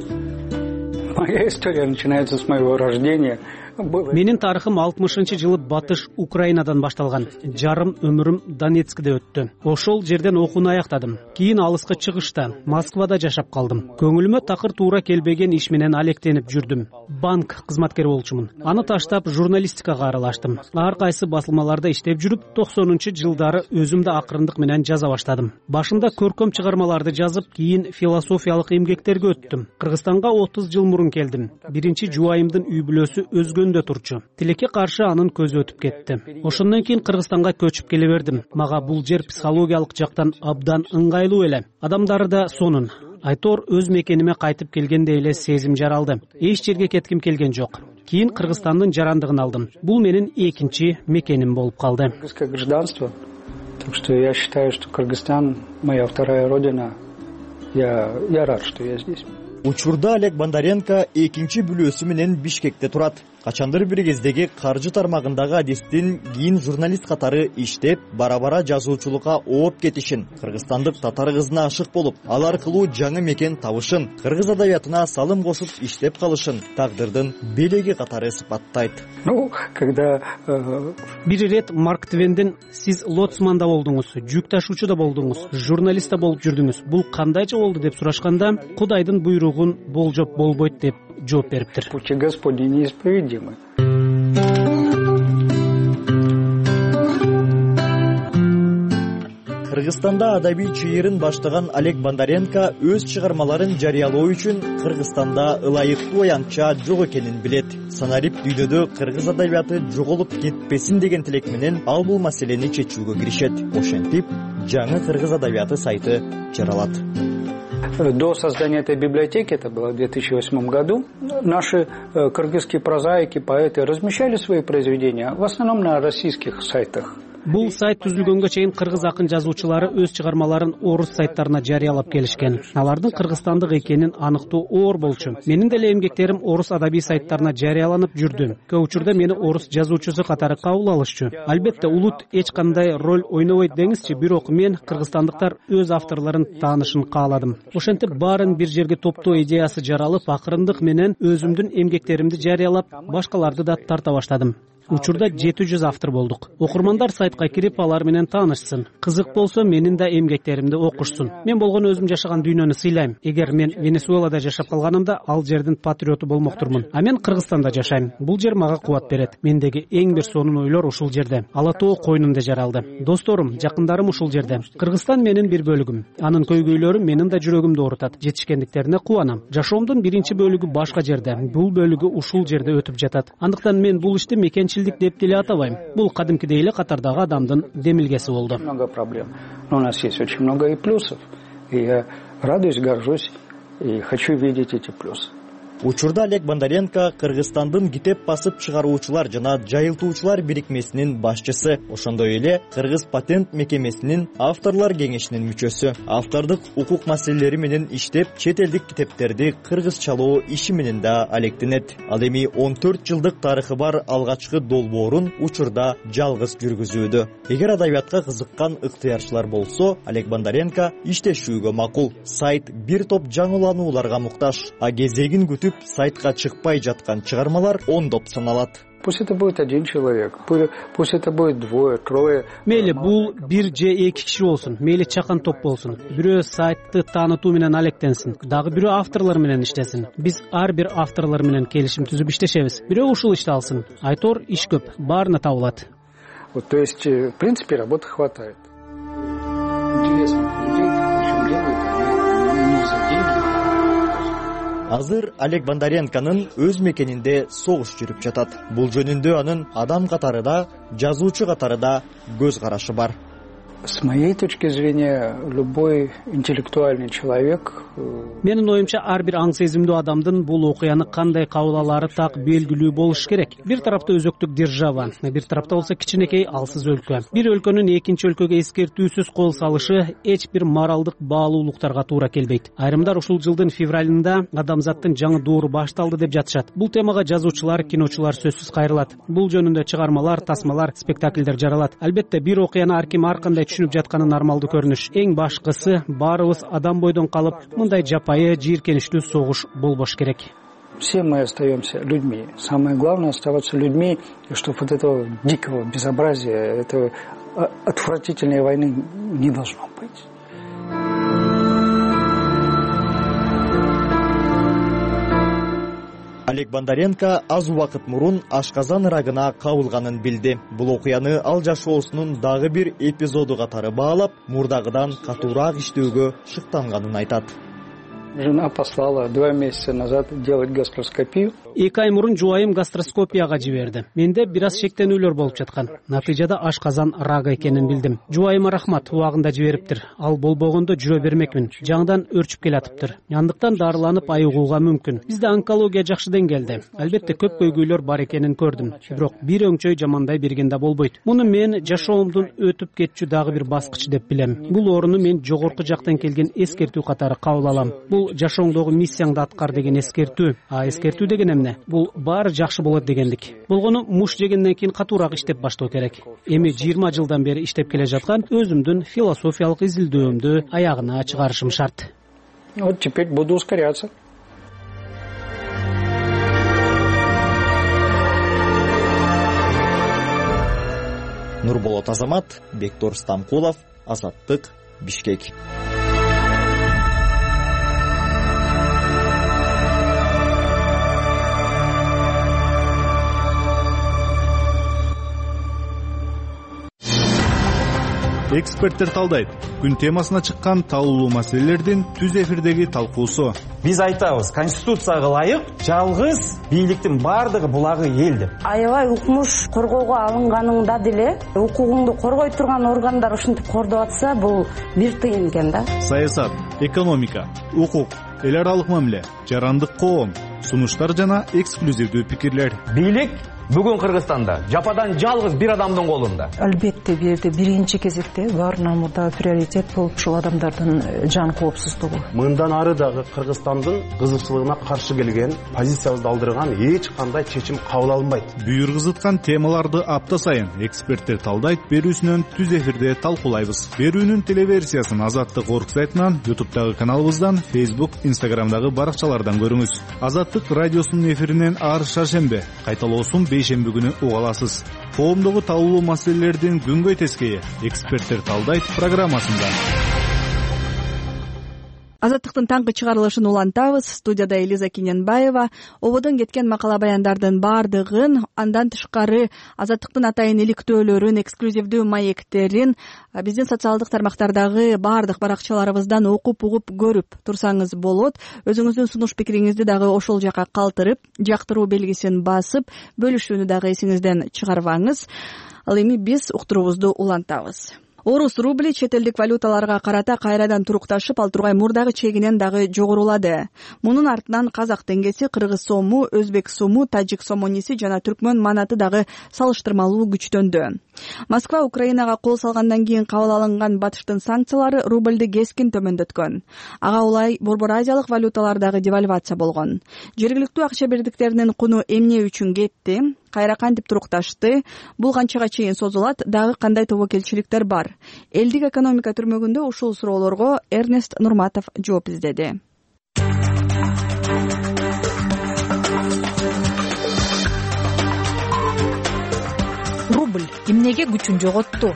Моя история начинается с моего рождения. Менин тарыхым 60-жылы батыш Украинадан башталган. Жарым өмүрүм Донецкте өттү. Ошол жерден окууну аяктадым. Кийин алыска чыгышта Москвада жашап калдым. Көңүлүмө такыр туура келбеген иш менен алектенип жүрдүм. Банк кызматкери болчумун. Аны таштап журналистикага аралаштым. Ар кайсы басылмаларда иштеп жүрүп, 90-жылдары өзүм да акырындык менен жаза баштадым. Башында көркөм чыгармаларды жазып, кийин философиялык эмгектерге өттүм. Кыргызстанга 30 жыл мурун келдим. Биринчи жубайымдын үй бүлөсү өзгөндө турчу. Тилекке каршы анын көзү өтүп кетти. Ошондон кийин Кыргызстанга көчүп келе бердим. Мага бул жер психологиялык жактан абдан ыңгайлуу эле. Адамдары да сонун. Айтор өз мекениме кайтып келгендей эле сезим жаралды. Эч жерге кетким келген жок. Кийин Кыргызстандын жарандыгын алдым. Бул менин экинчи мекеним болуп калды. Кыргызское гражданство. Так что я считаю, что Кыргызстан моя вторая родина. Я рад, что я здесь. Учурда Олег Бондаренко экинчи бүлөсү менен Бишкекте турат. Качандыр бир кездеги каржы тармагындагы адистин кийин журналист катары иштеп, бара-бара жазуучулукка ооп кетишин, кыргызстандык татар кызына ашык болуп, ал аркылуу жаңы мекен табышын, кыргыз адабиятына салым кошуп иштеп калышын тагдырдын белеги катары сыпаттайт. Когда бир ирет Марк Твендин "Сиз лоцманда болдуңуз, жүк ташуучу да болдуңуз, журналист да болуп жүрдүңүз. Бул кандайча болду?" деп сурашканда, Кудайдын буйругун болжоп болбойт деп жооп бериптир. Пути Господни неисповедимы. Кыргызстанда адабий чыйырын баштаган Олег Бондаренко өз чыгармаларын жарыялоо үчүн Кыргызстанда ылайыктуу аянтча жок экенин билет. Санарип дүйнөдө кыргыз адабияты жоголуп кетпесин деген тилек менен ал бул маселени чечүүгө киришет. Ошентип, жаңы кыргыз адабияты сайты жаралат. До создания этой библиотеки, это было в 2008 году, наши кыргызские прозаики, поэты размещали свои произведения в основном на российских сайтах. Бул сайт түзүлгөнгө чейин кыргыз акын жазуучулары өз чыгармаларын орус сайттарына жарыялап келишкен. Алардын кыргызстандык экенин аныктоо оор болчу. Менин деле эмгектерим орус адабий сайттарына жарыяланып жүрдү. Көп учурда мени орус жазуучусу катары кабыл алышчу. Албетте улут эч кандай роль ойнобойт деңизчи, бирок мен кыргызстандыктар өз авторлорун таанышын кааладым. Ошентип баарын бир жерге топтоо идеясы жаралып, акырындык менен өзүмдүн эмгектеримди жарыялап, башкаларды да тарта баштадым. Учурда 700 автор болдук. Окурмандар сайтка кирип алар менен таанышсын. Кызык болсо менин да эмгектеримди окушсун. Мен болгону өзүм жашаган дүйнөнү сыйлайм. Эгер мен Венесуэлада жашап калганымда ал жердин патриоту болмоктурмун. А мен Кыргызстанда жашайм. Бул жер мага кубат берет. Мендеги эң бир сонун ойлор ушул жерде. Ала тоо койнумда жаралды. Досторум, жакындарым ушул жерде. Кыргызстан менин бир бөлүгүм. Анын көйгөйлөрү менин да жүрөгүмдү оорутат. Жетишкендиктерине кубанам. Жашоомдун биринчи бөлүгү башка жерде. Бул бөлүгү ушул жерде өтүп жатат. Андыктан мен бул ишти мекенчилдик деп деле атабайм. Бул кадимкидей эле катардагы адамдын демилгеси болду. Много проблем. Но у нас есть очень много и плюсов. И я радуюсь, горжусь и хочу видеть эти плюсы. Учурда Олег Бондаренко Кыргызстандын китеп басып чыгаруучулар жана жайылтуучулар бирикмесинин башчысы, ошондой эле Кыргыз патент мекемесинин авторлор кеңешинин мүчөсү. Автордук укук маселелери менен иштеп, чет элдик китептерди кыргызчалоо иши менен да алектенет. Ал эми 14 жылдык тарыхы бар алгачкы долбоорун учурда жалгыз жүргүзүүдө. Эгер адабиятка кызыккан ыктыярчылар болсо, Олег Бондаренко иштешүүгө макул. Сайт бир топ жаңыланууларга муктаж, а кезегин күтүп сайтка чыкпай жаткан чыгармалар ондоп саналат. Пусть это будет один человек, пусть это будет двое, трое. Мейли бул бир же эки киши болсун, мейли чакан топ болсун. Бирөө сайтты таанытуу менен алектенсин, дагы бирөө авторлор менен иштесин. Биз ар бир авторлор менен келишим түзүп иштешебиз. Бирөө ушул ишти алсын. Айтор иш көп, баарына табылат. Вот, то есть, в принципе, работы хватает. Интересно, людей причем делают они не за деньги. Азыр Олег Бондаренконун өз мекенинде согуш жүрүп жатат. Бул жөнүндө анын адам катары да, жазуучу катары да көз карашы бар. С моей точки зрения, любой интеллектуальный человек... Менин оюмча, ар бир аң сезимдүү адамдын бул окуяны кандай кабыл алары так белгилүү болуш керек. Бир тарапта өзөктүк держава, бир тарапта болсо кичинекей алсыз өлкө. Бир өлкөнүн экинчи өлкөгө эскертүүсүз кол салышы эч бир моралдык баалуулуктарга туура келбейт. Айрымдар ушул жылдын февралында адамзаттын жаңы доору башталды деп жатышат. Бул темага жазуучулар, киночулар сөзсүз кайрылат. Бул жөнүндө чыгармалар, тасмалар, спектакльдер жаралат. Албетте бир окуяны ар ким ар кандай түшүнүп жатканы нормалдуу көрүнүш. Эң башкысы, баарыбыз адам бойдон калып, мындай жапайы, жийиркеничтүү согуш болбош керек. Все мы остаемся людьми. Самое главное оставаться людьми, и чтобы вот этого дикого безобразия, этой отвратительной войны не должно быть. Олег Бондаренко аз убакыт мурун ашказан рагына кабылганын билди. Бул окуяны ал жашоосунун дагы бир эпизоду катары баалап, мурдагыдан катуураак иштөөгө шыктанганын айтат. Жена послала 2 месяца назад делать гастроскопию. 2 ай мурун жубайым гастроскопияга жиберди. Менде бир аз шектенүүлөр болуп жаткан. Натыйжада ашказан рагы экенин билдим. Жубайыма рахмат, убагында жибериптир. Ал болбогондо жүрө бермекмин. Жаңыдан өрчүп келатыптыр. Яндыктан дарыланып айыгууга мүмкүн. Бизде онкология жакшы деңгээлде. Албетте көп көйгөйлөр бар экенин көрдүм. Бирок бир өңчөй жамандай бергенде болбойт. Муну мен жашоомдун өтүп кетчү дагы бир баскычы деп билем. Бул орунду мен жогорку жактан келген эскертүү катары кабыл алам. Бул жашооңдогу миссияңды аткар деген эскертүү. А эскертүү деген эмне? Бул баары жакшы болот дегендик. Болгону муш жегенден кийин катуураак иштеп баштоо керек. Эми 20 жылдан бери иштеп келе жаткан өзүмдүн философиялык изилдөөмдү аягына чыгарышым шарт. Вот теперь буду ускоряться. Нурболот Азамат, Бектор Стамкулов, Азаттык, Бишкек. Эксперттер талдайт. Күн темасына чыккан талуулуу маселелердин түз эфирдеги талкуусу. Биз айтабыз, конституцияга ылайык жалгыз бийликтин бардыгы булагы эл деп. Аябай укмуш коргоого алынганыңда деле укугуңду коргой турган органдар ушинтип кордоп атса, бул бир тыйын экен да. Саясат, экономика, укук, эл аралык мамиле, жарандык коом, сунуштар жана эксклюзивдүү пикирлер. Бийлик бүгүн Кыргызстанда жападан жалгыз бир адамдын колунда. Албетте биринчи кезекте баарынан мурда приоритет болуп ушул адамдардын жан коопсуздугу. Мындан ары дагы Кыргызстандын кызыкчылыгына каршы келген, позициябызды алдырган эч кандай чечим кабыл алынбайт. Бүйүргүзыткан темаларды апта сайын эксперттер талдайт, берүүсүнөн түз эфирде талкуулайбыз. Берүүнүн телеверсиясын Азаттык орг сайтынан, YouTube'дагы каналыбыздан, Facebook, Instagram'дагы баракчалардан көрүңүз. Азаттык радиосунун эфиринен ар шаршембе, кайталоосун бейшемби күнү уга аласыз. Коомдогу талуулуу маселелердин күнгөй тескейи эксперттер талдайт программасында. Азаттыктын таңкы чыгарылышын улантабыз. Студияда Элиза Кененбаева. Ободон кеткен макала баяндардын бардыгын, андан тышкары Азаттыктын атайын иликтөөлөрүн, эксклюзивдүү маектерин биздин социалдык тармактардагы бардык баракчаларыбыздан окуп угуп көрүп турсаңыз болот. Өзүңүздүн сунуш пикириңизди дагы ошол жака калтырып, жактыруу белгисин басып, бөлүшүүнү дагы эсиңизден чыгарбаңыз. Ал эми биз уктуруубузду улантабыз. Орус рубли чет элдик валюталарга карата кайрадан турукташып, ал тургай мурдагы чегинен дагы жогорулады. Мунун артынан казак теңгеси, кыргыз сому, өзбек сому, тажик сомониси жана түркмөн манаты дагы салыштырмалуу күчтөндү. Москва Украинага кол салгандан кийин кабыл алынган батыштын санкциялары рубльди кескин төмөндөткөн. Ага улай Борбор Азиялык валюталардагы девальвация болгон. Жергиликтүү акча бирдиктеринин куну эмне үчүн кетти? Кайра кантип турукташты? Бул канчага чейин созулат? Дагы кандай тобокелчиликтер бар? Элдик экономика түрмөгүндө ушул суроолорго Эрнест Нурматов жооп издеди. Рубль эмнеге күчүн жоготту?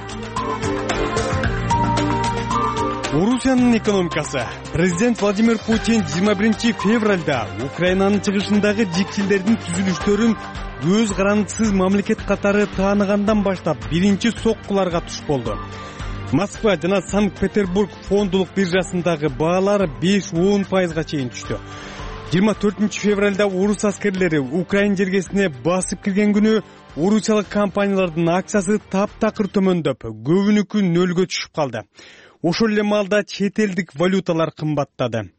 Орусиянын экономикасы. Президент Владимир Путин 21 февралда Украинанын чыгышындагы жикчилдердин түзүлүштөрүн көз карандысыз мамлекет катары тааныгандан баштап биринчи соккуларга туш болду. Москва жана Санкт-Петербург фондулук биржасындагы баалар 5-10% чейин түштү. 24 февралда орус аскерлери Украин жергесине басып кирген күнү орусиялык компаниялардын акциясы таптакыр төмөндөп, көбүнүкү нөлгө түшүп калды. Ошол эле маалда чет элдик валюталар кымбаттады.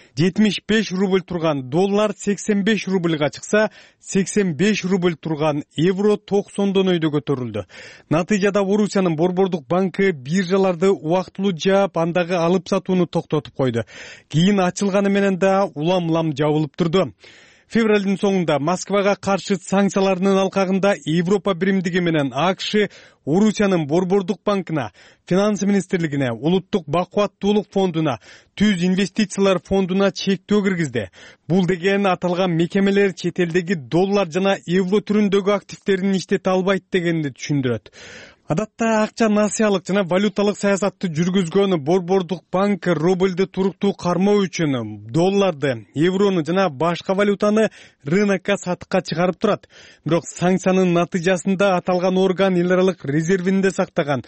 75 рубль турган доллар 85 рубльга чыкса, 85 рубль турган евро 90дон өйдө көтөрүлдү. Натыйжада Орусиянын Борбордук банкы биржаларды убактылуу жаап, андагы алып сатууну токтотуп койду. Кийин ачылганы менен да улам-улам жабылып турду. Февралдын соңунда Москвага каршы санкциялардын алкагында Европа биримдиги менен АКШ Орусиянын Борбордук банкына, Финанс министрлигине, Улуттук бакубаттуулук фондуна, Түз инвестициялар фондуна чектөө киргизди. Бул деген аталган мекемелер чет элдеги доллар жана евро түрүндөгү активтерин иштете албайт дегенди түшүндүрөт. Адатта акча насыялык жана валюталык саясатты жүргүзгөн Борбордук банк рубльди туруктуу кармоо үчүн долларды, еврону жана башка валютаны рынокко сатыкка чыгарып турат. Бирок санкциянын натыйжасында аталган орган эл аралык резервинде сактаган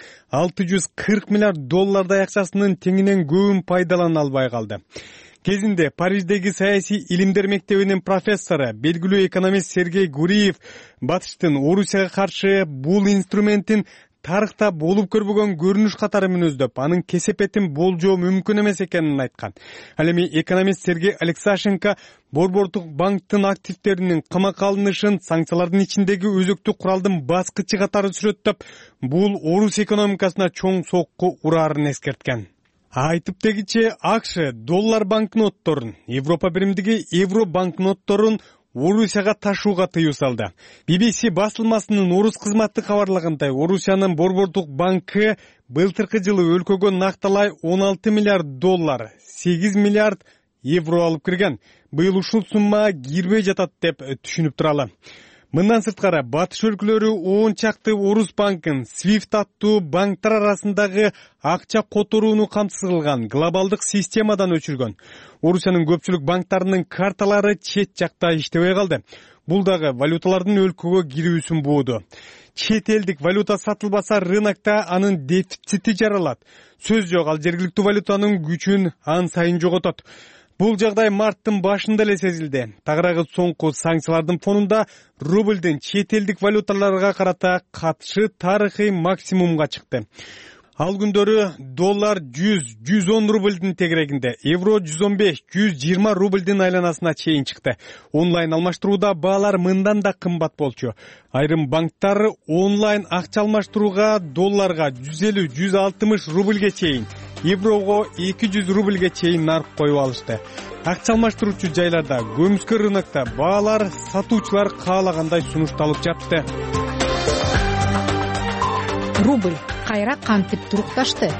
640 миллиард доллардай акчасынын теңинен көбүн пайдалана албай калды. Кезинде Париждеги саясий илимдер мектебинин профессору, белгилүү экономист Сергей Гуриев батыштын Орусияга каршы бул инструментин тарыхта болуп көрбөгөн көрүнүш катары мүнөздөп, анын кесепетин болжоо мүмкүн эмес экенин айткан. Ал эми экономист Сергей Алексашенко Борбордук банктын активтеринин камакка алынышын санкциялардын ичиндеги өзөктүү куралдын баскычы катары сүрөттөп, бул Орус экономикасына чоң сокку ураарын эскерткен. Айтып дегиче АКШ доллар банкнотторун, Европа биримдиги евро банкнотторун Орусияга ташууга тыюу салды. BBC басылмасынын орус кызматы кабарлагандай, Орусиянын Борбордук банкы былтыркы жылы өлкөгө накталай 16 миллиард доллар, 8 миллиард евро алып кирген. Быйыл ушул сумма кирбей жатат деп түшүнүп туралы. Мындан сырткары батыш өлкөлөрү 10 чакты орус банкын SWIFT аттуу банктар арасындагы акча которууну камсыз кылган глобалдык системадан өчүргөн. Орусиянын көпчүлүк банктарынын карталары чет жакта иштебей калды. Бул дагы валюталардын өлкөгө кирүүсүн бууду. Чет элдик валюта сатылбаса, рынокто анын дефицити жаралат. Сөз жок, ал жергиликтүү валютанын күчүн ан сайын жоготот. Бул жагдай марттын башында эле сезилди. Тагыраагы соңку санкциялардын фонунда рубльдин чет элдик валюталарга карата катышы тарыхый максимумга чыкты. Ал күндөрү доллар 100-110 рубльдин тегерегинде, евро 115-120 рубльдин айланасына чейин чыкты. Онлайн алмаштырууда баалар мындан да кымбат болчу. Айрым банктар онлайн акча алмаштырууга долларга 150-160 рубльге чейин, еврого 200 рубльге чейин нарк коюп алышты. Акча алмаштыруучу жайларда, көмүскө рынокто баалар сатуучулар каалагандай сунушталып жатты. Рубль кайра кантип турукташты?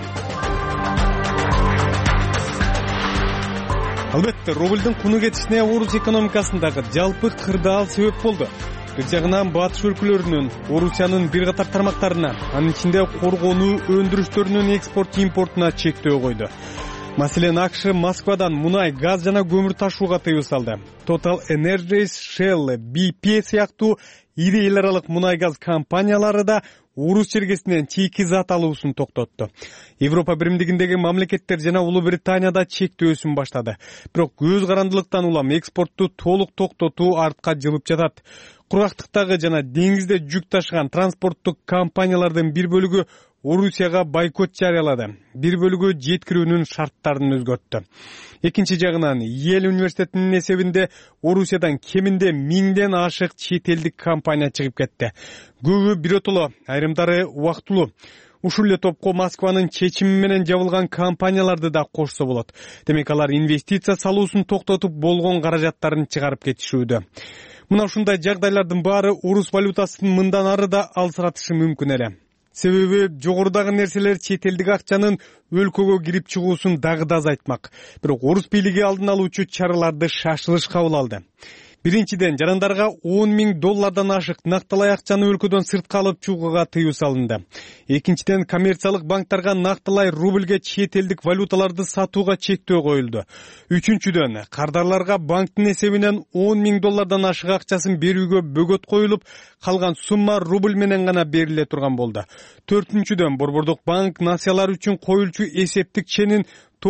Албетте, рубльдин куну кетишине орус экономикасындагы жалпы кырдаал себеп болду. Бир жагынан батыш өлкөлөрүнүн, Орусиянын бир катар тармактарына, анын ичинде коргонуу өндүрүштөрүнүн экспорт-импортуна чектөө койду. Маселен, АКШ Москвадан мунай, газ жана көмүр ташууга тыюу салды. Total Energies, Shell, BP сыяктуу ири эл аралык мунай-газ компаниялары да орус жергесинен чийки зат алуусун токтотту. Европа биримдигиндеги мамлекеттер жана Улуу Британияда чектөөсүн баштады. Бирок көз карандылыктан улам экспортту толук токтотуу артка жылып жатат. Кургактыктагы жана деңизде жүк ташыган транспорттук компаниялардын бир бөлүгү Орусияга бойкот жарыялады. Бир бөлүгү жеткирүүнүн шарттарын өзгөрттү. Экинчи жагынан Йель университетинин эсебинде Орусиядан кеминде 1000ден ашык чет элдик компания чыгып кетти. Көбү биротоло, айрымдары убактылуу. Ушул эле топко Москванын чечими менен жабылган компанияларды да кошсо болот. Демек алар инвестиция салуусун токтотуп болгон каражаттарын чыгарып кетишүүдө. Мына ушундай жагдайлардын баары орус валютасын мындан ары да алсыратышы мүмкүн эле. Себеби жогорудагы нерселер чет элдик акчанын өлкөгө кирип чыгуусун дагы да азайтмак. Бирок орус бийлиги алдын алуучу чараларды шашылыш кабыл алды. Биринчиден, жарандарга $10,000 ашык накталай акчаны өлкөдөн сыртка алып чыгууга тыюу салынды. Экинчиден, коммерциялык банктарга накталай рубльге чет элдик валюталарды сатууга чектөө коюлду. Үчүнчүдөн, кардарларга банктын эсебинен $10,000 ашык акчасын берүүгө бөгөт коюлуп, калган сумма рубль менен гана бериле турган болду. Төртүнчүдөн, Борбордук банк насыялар үчүн коюлчу эсептик ченин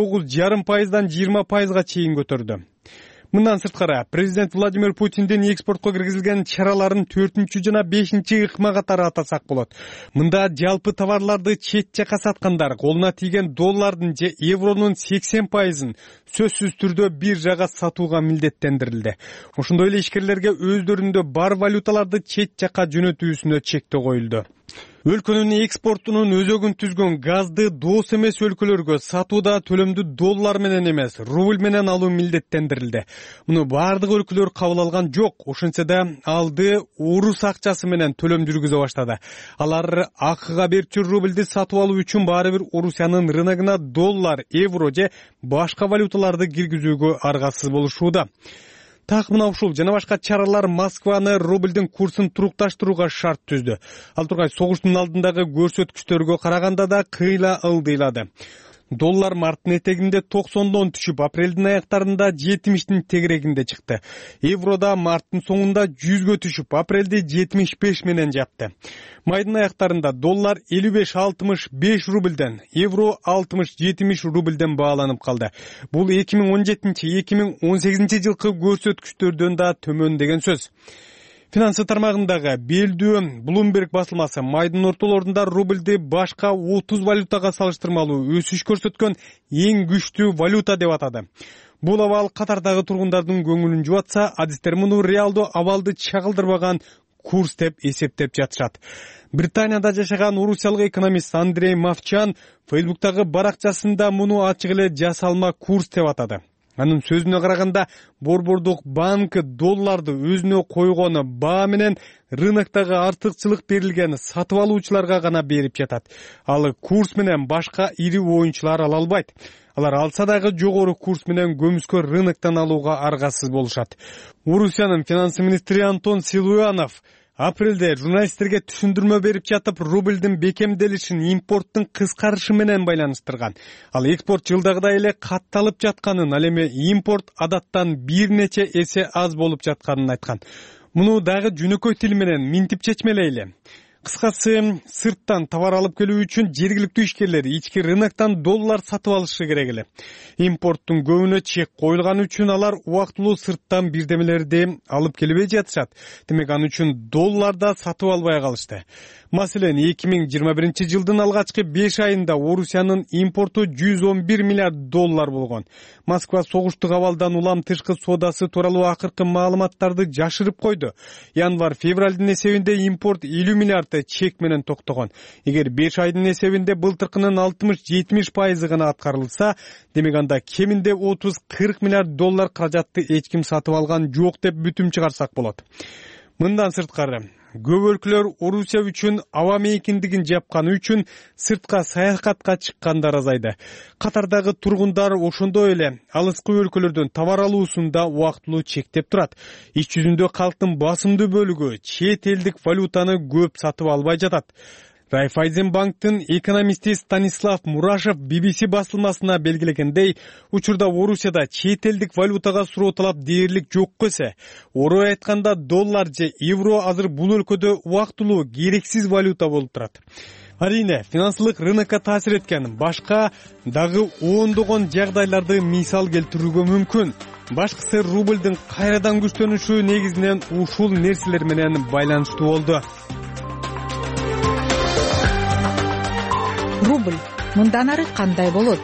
9,5%дан 20%га чейин көтөрдү. Мындан сырткары, президент Владимир Путиндин экспортко киргизилген чараларын 4 жана 5 ыкма катары атасак болот. Мында жалпы товарларды чет жака саткандар колуна тийген доллардын же евронун 80%-ын сөзсүз түрдө бир жага сатууга милдеттендирилди. Ошондой эле ишкерлерге өздөрүндө бар валюталарды чет жака жөнөтүүсүнө чектөө коюлду. Өлкөнүн экспортунун өзөгүн түзгөн газды дос эмес өлкөлөргө сатууда төлөмдү доллар менен эмес, рубль менен алуу милдеттендирилди. Муну бардык өлкөлөр кабыл алган жок. Ошентсе да алды орус акчасы менен төлөм жүргүзө баштады. Алар акыга берчү рубльди сатып алуу үчүн баары бир Орусиянын рыногуна доллар, евро же башка валюталарды киргизүүгө аргасыз болушууда. Так мына ушул жана башка чаралар Москваны рубльдин курсун турукташтырууга шарт түздү. Ал тургай согуштун алдындагы көрсөткүчтөргө караганда да кыйла ылдыйлады. Доллар марттын этегинде 90дон түшүп, апрелдин аяктарында 70тин тегерегинде чыкты. Евро да марттын соңунда 100гө түшүп, апрелде 75 менен жапты. Майдын аяктарында доллар 55-65 рубльден, евро 60-70 рубльден бааланып калды. Бул 2017-2018 жылкы көрсөткүчтөрдөн да төмөн деген сөз. Финансы тармагындагы белдүү Bloomberg басылмасы майдын ортолорунда рубльди башка 30 валютага салыштырмалуу өсүш көрсөткөн эң күчтүү валюта деп атады. Бул абал катардагы тургундардын көңүлүн жубатса, адистер муну реалдуу абалды чагылдырбаган курс деп эсептеп жатышат. Британияда жашаган орусиялык экономист Андрей Мовчан Фейсбуктагы баракчасында муну ачык эле жасалма курс деп атады. Анын сөзүнө караганда, Борбордук банк долларды өзүнө койгону баа менен рыноктогу артыкчылык берилген сатып алуучуларга гана берип жатат. Ал курс менен башка ири оюнчулар ала албайт. Алар алса дагы жогору курс менен көмүскө рыноктон алууга аргасыз болушат. Орусиянын финансы министри Антон Силуянов апрелде журналисттерге түшүндүрмө берип жатып, рубльдин бекемделишин импорттун кыскарышы менен байланыштырган. Ал экспорт жылдагыдай эле катталып жатканын, ал эми импорт адаттан бир нече эсе аз болуп жатканын айткан. Муну дагы жөнөкөй тил менен минтип чечмелейли. Кыскасы, сырттан товар алып келүү үчүн жергиликтүү ишкерлер ички рыноктон доллар сатып алышы керек эле. Импорттун көбүнө чек коюлган үчүн алар убактылуу сырттан бирдемелерди алып келбей жатышат. Демек аны үчүн долларда сатып албай калышты. Маселен, 2021 жылдын алгачкы 5 айында Орусиянын импорту $111 миллиард болгон. Москва согуштук абалдан улам тышкы соодасы тууралуу акыркы маалыматтарды жашырып койду. Январь-февралдын эсебинде импорт 50 миллиард чек менен токтогон. Эгер 5 айдын эсебинде былтыркынын 60-70% гана аткарылса, демек анда кеминде 30-40 миллиард доллар каражатты эч ким сатып алган жок деп бүтүм чыгарсак болот. Мындан сырткары, көп өлкөлөр Орусия үчүн аба мейкиндигин жапканы үчүн сыртка саякатка чыккандар азайды. Катардагы тургундар ошондой эле алыскы өлкөлөрдөн товар алуусун да убактылуу чектеп турат. Иш жүзүндө калктын басымдуу бөлүгү чет элдик валютаны көп сатып албай жатат. Райфайзенбанктын экономисти Станислав Мурашев BBC басылмасына белгилегендей, учурда Орусияда чет элдик валютага суроо талап дээрлик жокко эсе, орой айтканда доллар же евро азыр бул өлкөдө убактылуу керексиз валюта болуп турат. Арийне, финансылык рынокко таасир эткен башка дагы ондогон жагдайларды мисал келтирүүгө мүмкүн. Башкысы рубльдин кайрадан күчтөнүшү негизинен ушул нерселер менен байланыштуу болду. рубль мындан ары кандай болот?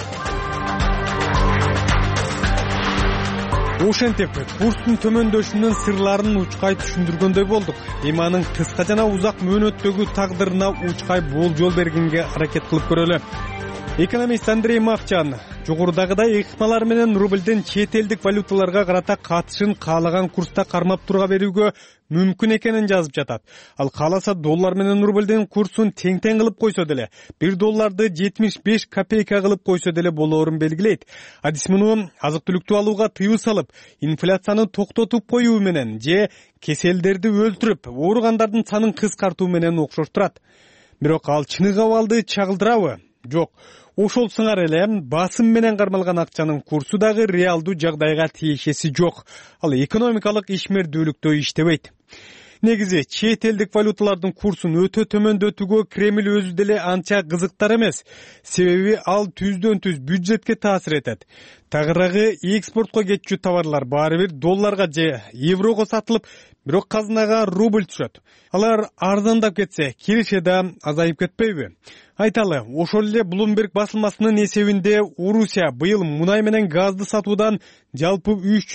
Ошентип курстун төмөндөшүнүн сырларын учкай түшүндүргөндөй болдук. Эми анын кыска жана узак мөөнөттөгү тагдырына учкай болжол бергенге аракет кылып көрөлү. Экономист Андрей Мовчан жогорудагыдай ыкмалар менен рубльдин чет элдик валюталарга карата катышын каалаган курста кармап тура берүүгө мүмкүн экенин жазып жатат. Ал кааласа доллар менен рубльдин курсун тең-тең кылып койсо деле, 1 долларды 75 копейка кылып койсо деле болоорун белгилейт. Адис муну азык-түлүктү алууга тыюу салып, инфляцияны токтотуп коюу менен же кеселдерди өлтүрүп, ооругандардын санын кыскартуу менен окшоштурат. Бирок ал чыныгы абалды чагылдырабы? Жок. Ошол сыңар эле басым менен кармалган акчанын курсу дагы реалдуу жагдайга тиешеси жок. Ал экономикалык ишмердүүлүктө иштебейт. Негизи чет элдик валюталардын курсун өтө төмөндөтүүгө Кремль өзү деле анча кызыктар эмес. Себеби ал түздөн-түз бюджетке таасир этет. Тагыраагы экспортко кетчү товарлар баары бир долларга же еврого сатылып, бирок казынага рубль түшөт. Алар арзандап кетсе, киреше да азайып кетпейби? Айталы, ошол эле Bloomberg басылмасынын эсебинде Орусия быйыл мунай менен газды сатуудан жалпы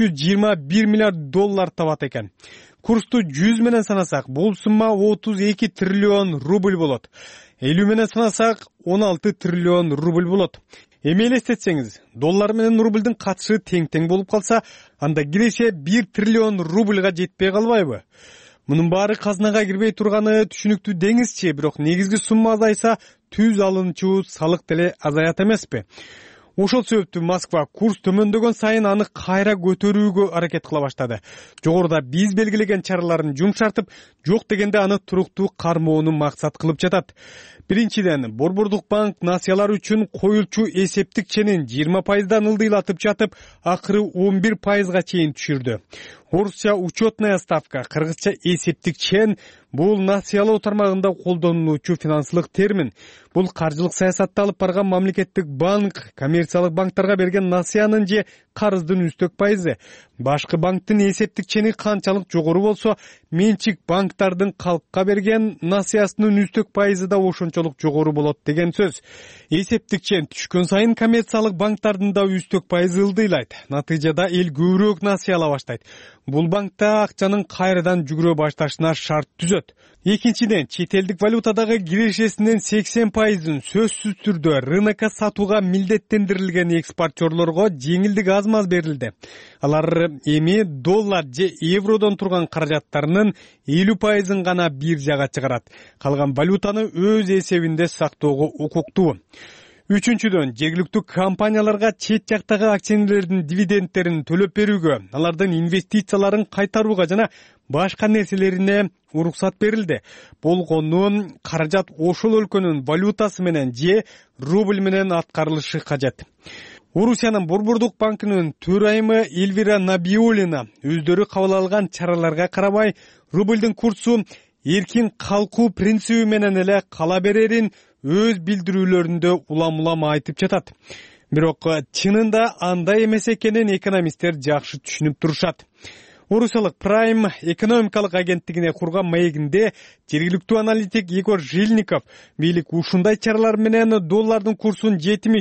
321 миллиард доллар табат экен. Курсту 100 менен санасак, бул сумма 32 триллион рубль болот. 50 менен санасак, 16 триллион рубль болот. Эми элестетсеңиз, доллар менен рубльдин катышы тең-тең болуп калса, анда киреше 1 триллион рубльга жетпей калбайбы? Мунун баары казынага кирбей турганы түшүнүктүү деңизчи, бирок негизги сумма азайса, түз алынчу салык деле азаят эмеспи? Ошол себептүү Москва курс төмөндөгөн сайын аны кайра көтөрүүгө аракет кыла баштады. Жогоруда биз белгилеген чараларын жумшартып, жок дегенде аны туруктуу кармоону максат кылып жатат. Биринчиден, Борбордук банк насыялар үчүн коюлчу эсептик ченин 20%дан ылдыйлатып жатып, акыры 11%га чейин түшүрдү. Орусча учетная ставка, кыргызча эсептик чен бул насыялоо тармагында колдонулуучу финансылык термин. Бул каржылык саясатты алып барган мамлекеттик банк коммерциялык банктарга берген насыянын же карыздын үстөк пайызы. Башкы банктын эсептик чени канчалык жогору болсо, менчик банктардын калкка берген насыясынын үстөк пайызы да ошончолук жогору болот деген сөз. Эсептик чен түшкөн сайын коммерциялык банктардын да үстөк пайызы ылдыйлайт. Натыйжада эл көбүрөөк насыяла баштайт. Бул банкта акчанын кайрадан жүгүрө башташына шарт түзөт. Экинчиден, чет элдик валютадагы кирешесинин 80%-ын сөзсүз түрдө рынокко сатууга милдеттендирилген экспортерлорго жеңилдик аз-маз берилди. Алар эми доллар же евродон турган каражаттарынын 50%-ын гана биржага чыгарат. Калган валютаны өз эсебинде сактоого укуктуу. Үчүнчүдөн, жергиликтүү компанияларга чет жактагы акционерлердин дивидендтерин төлөп берүүгө, алардын инвестицияларын кайтарууга жана башка нерселерине уруксат берилди. Болгону каражат ошол өлкөнүн валютасы менен же рубль менен аткарылышы кажет. Орусиянын Борбордук банкынын төрайымы Эльвира Набиуллина өздөрү кабыл алган чараларга карабай, рубльдин курсу эркин калкуу принциби менен эле кала берерин өз билдирүүлөрүндө улам-улам айтып жатат. Бирок чынында андай эмес экенин экономисттер жакшы түшүнүп турушат. Орусиялык Prime экономикалык агенттигине курган маегинде жергиликтүү аналитик Егор Жильников бийлик ушундай чаралар менен доллардын курсун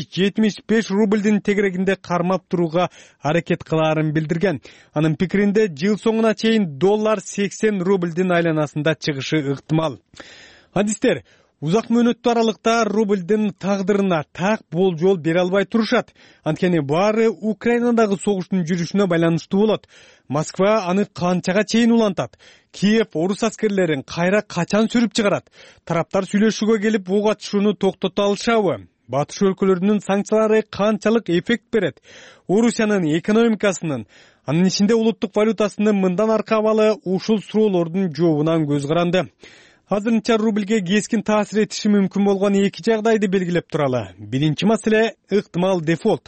70-75 рубльдин тегерегинде кармап турууга аракет кылаарын билдирген. Анын пикиринде жыл соңуна чейин доллар 80 рубльдин айланасында чыгышы ыктымал. Адистер узак мөөнөттүү аралыкта рубльдин тагдырына так болжол бере албай турушат. Анткени баары Украинадагы согуштун жүрүшүнө байланыштуу болот. Москва аны канчага чейин улантат? Киев орус аскерлерин кайра качан сүрүп чыгарат? Тараптар сүйлөшүүгө келип ок атышууну токтото алышабы? Батыш өлкөлөрүнүн санкциялары канчалык эффект берет? Орусиянын экономикасынын, анын ичинде улуттук валютасынын мындан аркы абалы ушул суроолордун жообунан көз каранды. Азырынча рубльге кескин таасир этиши мүмкүн болгон эки жагдайды белгилеп туралы. Биринчи маселе ыктымал дефолт.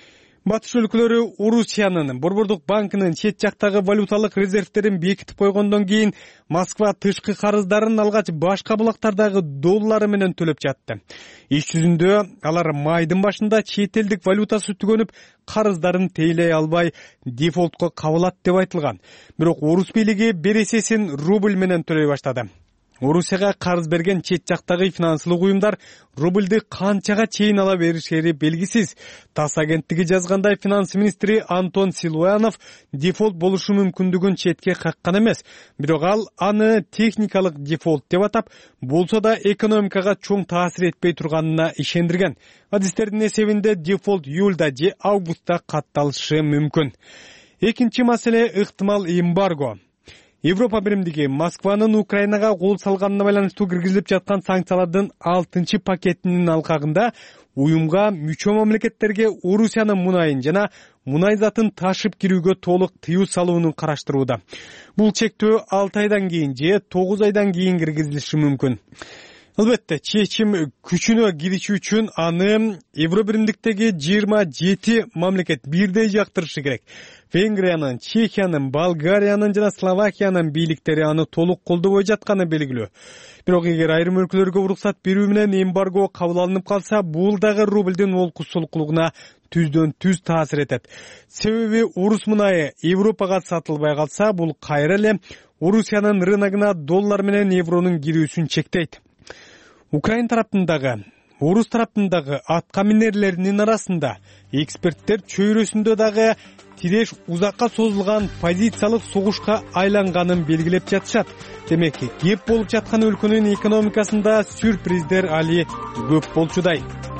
Батыш өлкөлөрү Орусиянын Борбордук банкынын чет жактагы валюталык резервтерин бекитип койгондон кийин Москва тышкы карыздарын алгач башка булактардагы доллары менен төлөп жатты. Иш жүзүндө алар майдын башында чет элдик валютасы түгөнүп, карыздарын тейлей албай дефолтко кабылат деп айтылган. Бирок орус бийлиги бересесин рубль менен төлөй баштады. Орусияга карыз берген чет жактагы финансылык уюмдар рубльды канчага чейин ала беришери белгисиз. ТАСС агенттиги жазгандай, финанс министри Антон Силуянов дефолт болушу мүмкүндүгүн четке каккан эмес. Бирок ал аны техникалык дефолт деп атап, болсо да экономикага чоң таасир этпей турганына ишендирген. Адистердин эсебинде дефолт июлда же августта катталышы мүмкүн. Экинчи маселе ыктымал эмбарго. Европа биримдиги Москванын Украинага кол салганына байланыштуу киргизилип жаткан санкциялардын 6-чы пакетинин алкагында уюмга мүчө мамлекеттерге Орусиянын мунайын жана мунай затын ташып кирүүгө толук тыюу салууну караштырууда. Бул чектөө 6 айдан кийин же 9 айдан кийин киргизилиши мүмкүн. Албетте, чечим күчүнө кириши үчүн аны Евробиримдиктеги 27 мамлекет бирдей жактырышы керек. Венгриянын, Чехиянын, Болгариянын жана Словакиянын бийликтери аны толук колдобой жатканы белгилүү. Бирок эгер айрым өлкөлөргө уруксат берүү менен эмбарго кабыл алынып калса, бул дагы рубльдин олкусулуклугуна түздөн түз таасир этет. Себеби орус мунайы Европага сатылбай калса, бул кайра эле Орусиянын рыногуна доллар менен евронун кирүүсүн чектейт. Украин тараптындагы, орус тараптындагы атка минерлеринин арасында эксперттер чөйрөсүндө дагы тиреш узакка созулган позициялык согушка айланганын белгилеп жатышат. Демек, кеп болуп жаткан өлкөнүн экономикасында сюрприздер али көп болчудай.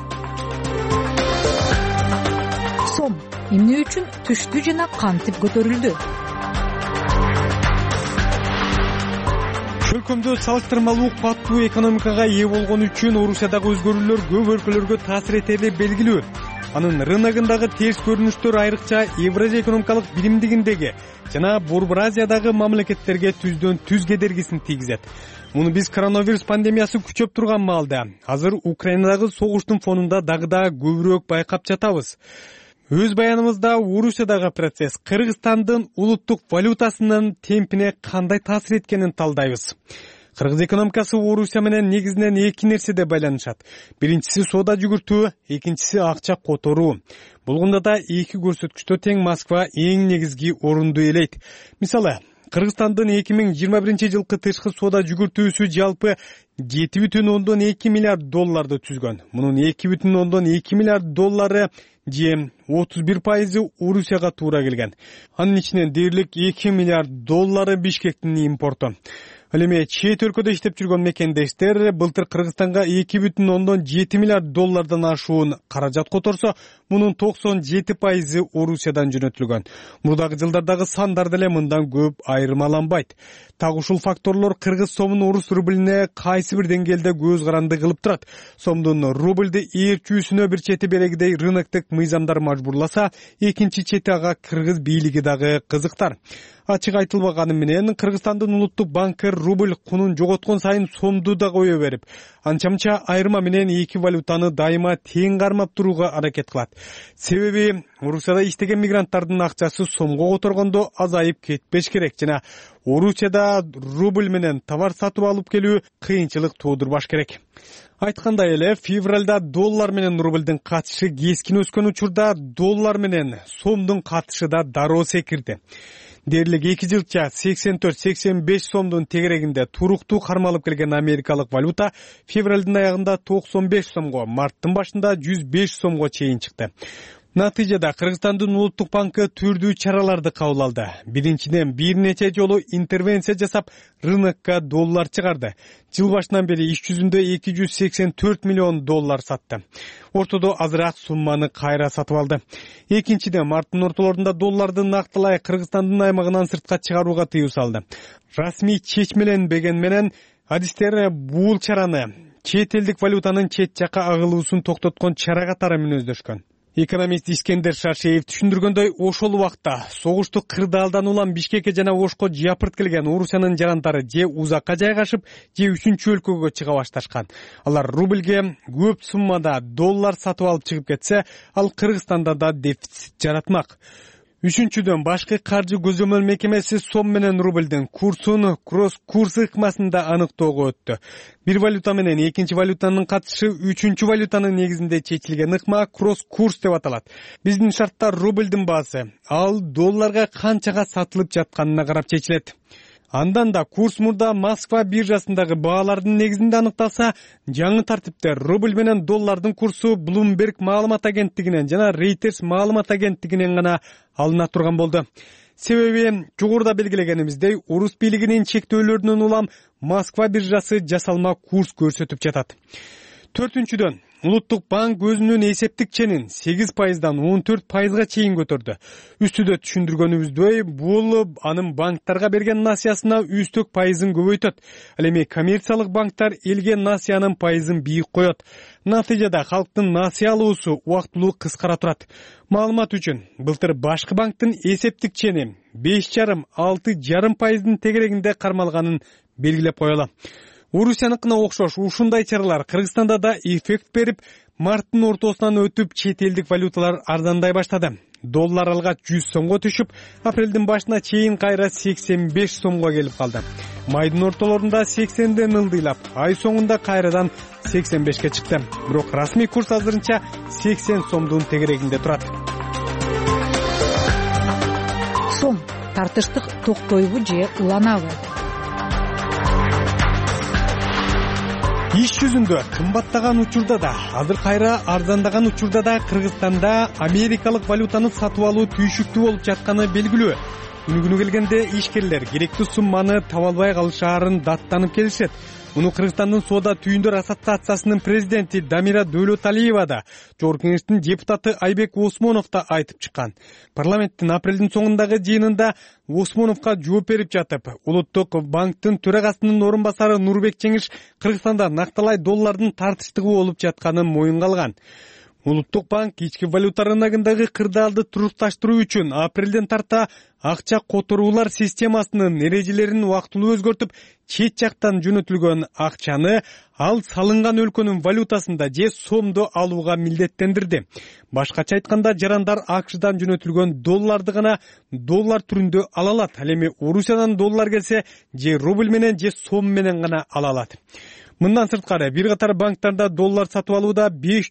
Сом эмне үчүн түштү жана кантип көтөрүлдү? Өлкөмдө салыштырмалуу каттуу экономикага ээ болгон үчүн Орусиядагы өзгөрүүлөр көп өлкөлөргө таасир этери белгилүү. Анын рыногундагы терс көрүнүштөр айрыкча Евразия экономикалык биримдигиндеги жана Борбор Азиядагы мамлекеттерге түздөн түз кедергисин тийгизет. Муну биз коронавирус пандемиясы күчөп турган маалда, азыр Украинадагы согуштун фонунда дагы да көбүрөөк байкап жатабыз. Өз баяныбызда Орусиядагы процесс Кыргызстандын улуттук валютасынын темпине кандай таасир эткенин талдайбыз. Кыргыз экономикасы Орусия менен негизинен эки нерседе байланышат. Биринчиси соода жүгүртүү, экинчиси акча которуу. Болгондо да эки көрсөткүчтө тең Москва эң негизги орунду ээлейт. Мисалы, Кыргызстандын 2021 жылкы тышкы соода жүгүртүүсү жалпы 7,2 миллиард долларды түзгөн. Мунун 2,2 миллиард доллары же 31% Орусияга туура келген. Анын ичинен дээрлик 2 миллиард доллары Бишкектин импорту. Ал эми чет өлкөдө иштеп жүргөн мекендештер былтыр Кыргызстанга 2,7 миллиард доллардан ашуун каражат которсо, мунун 97% Орусиядан жөнөтүлгөн. Мурдагы жылдардагы сандар деле мындан көп айырмаланбайт. Так ушул факторлор кыргыз сомун орус рублине кайсы бир деңгээлде көз каранды кылып турат. Сомдун рубльды ээрчүүсүнө бир чети берегидей рыноктук мыйзамдар мажбурласа, экинчи чети ага кыргыз бийлиги дагы кызыктар. Ачык айтылбаганы менен Кыргызстандын улуттук банкы рубль кунун жоготкон сайын сомду да кое берип, анча-мынча айырма менен эки валютаны дайыма тең кармап турууга аракет кылат. Себеби Орусияда иштеген мигранттардын акчасы сомго которгондо азайып кетпеш керек жана Орусияда рубль менен товар сатып алып келүү кыйынчылык туудурбаш керек. Айткандай эле, февралда доллар менен рубльдин катышы кескин өскөн учурда доллар менен сомдун катышы да дароо секирди. Дээрлик 2 жылча 84-85 сомдун тегерегинде туруктуу кармалып келген америкалык валюта февралдын аягында 95 сомго, марттын башында 105 сомго чейин чыкты. Натыйжада Кыргызстандын улуттук банкы түрдүү чараларды кабыл алды. Биринчиден бир нече жолу интервенция жасап, рынокко доллар чыгарды. Жыл башынан бери иш жүзүндө 284 миллион доллар сатты. Ортодо азыраак сумманы кайра сатып алды. Экинчиден марттын ортолорунда долларды нактылай Кыргызстандын аймагынан сыртка чыгарууга тыюу салды. Расмий чечмеленбеген менен адистер бул чараны чет элдик валютанын чет жакка агылуусун токтоткон чара катары мүнөздөшкөн. Экономист Искендер Шашеев түшүндүргөндөй, ошол убакта согушту кырдаалдан улам Бишкекке жана Ошко жапырт келген Орусиянын жарандары же узакка жайгашып, же үчүнчү өлкөгө чыга башташкан. Алар рубльге көп суммада доллар сатып алып чыгып кетсе, ал Кыргызстанда да дефицит жаратмак. Үчүнчүдөн, башкы каржы көзөмөл мекемеси сом менен рубльдин курсун кросс-курс ыкмасында аныктоого өттү. Бир валюта менен экинчи валютанын катышы үчүнчү валютанын негизинде чечилген ыкма кросс-курс деп аталат. Биздин шартта рубльдин баасы ал долларга канчага сатылып жатканына карап чечилет. Андан да курс мурда Москва биржасындагы баалардын негизинде аныкталса, жаңы тартипте рубль менен доллардын курсу Bloomberg маалымат агенттигинен жана Reuters маалымат агенттигинен гана алына турган болду. Себеби жогоруда белгилегенибиздей, орус бийлигинин чектөөлөрүнөн улам Москва биржасы жасалма курс көрсөтүп жатат. 4-дөн Улуттук банк өзүнүн эсептик ченин 8%дан 14%га чейин көтөрдү. Үстүдө түшүндүргөнүбүздөй, бул анын банктарга берген насыясына үстөк пайызын көбөйтөт. Ал эми коммерциялык банктар элге насыянын пайызын бийик коет. Натыйжада халктын насыя алуусу убактылуу кыскара турат. Маалымат үчүн, былтыр башкы банктын эсептик чени 5,5–6,5% тегерегинде кармалганын белгилеп коелу. Орусияныкына окшош ушундай чаралар Кыргызстанда да эффект берип, марттын ортосунан өтүп чет элдик валюталар арзандай баштады. Доллар алгач 100 сомго түшүп, апрелдин башына чейин кайра 85 сомго келип калды. Майдын ортолорунда 80ден ылдыйлап, ай соңунда кайрадан 85ке чыкты. Бирок расмий курс азырынча 80 сомдун тегерегинде турат. Сом тартыштык токтойбу же уланабы? Иш жүзүндө кымбаттаган учурда да, азыр кайра арзандаган учурда да Кыргызстанда америкалык валютаны сатып алуу түйшүктүү болуп жатканы белгилүү. Күнү келгенде ишкерлер керектүү сумманы таба албай калышаарын даттанып келишет. Муну Кыргызстандын соода түйүндөр ассоциациясынын президенти Дамира Дөөлөталиева да, Жогорку Кеңештин депутаты Айбек Осмонов да айтып чыккан. Парламенттин апрелдин соңундагы жыйынында Осмоновго жооп берип жатып, Улуттук банктын төрагасынын орун басары Нурбек Жеңиш Кыргызстанда накталай доллардын тартыштыгы болуп жатканын моюнга алган. Улуттук банк ички валюта рыногундагы кырдаалды турукташтыруу үчүн апрелден тарта акча которуулар системасынын эрежелерин убактылуу өзгөртүп, чет жактан жөнөтүлгөн акчаны ал салынган өлкөнүн валютасында же сомдо алууга милдеттендирди. Башкача айтканда, жарандар АКШдан жөнөтүлгөн долларды гана доллар түрүндө ала алат. Ал эми Орусиядан доллар келсе, же рубль менен же сом менен гана ала алат. Мындан сырткары, бир катар банктарда доллар сатып алууда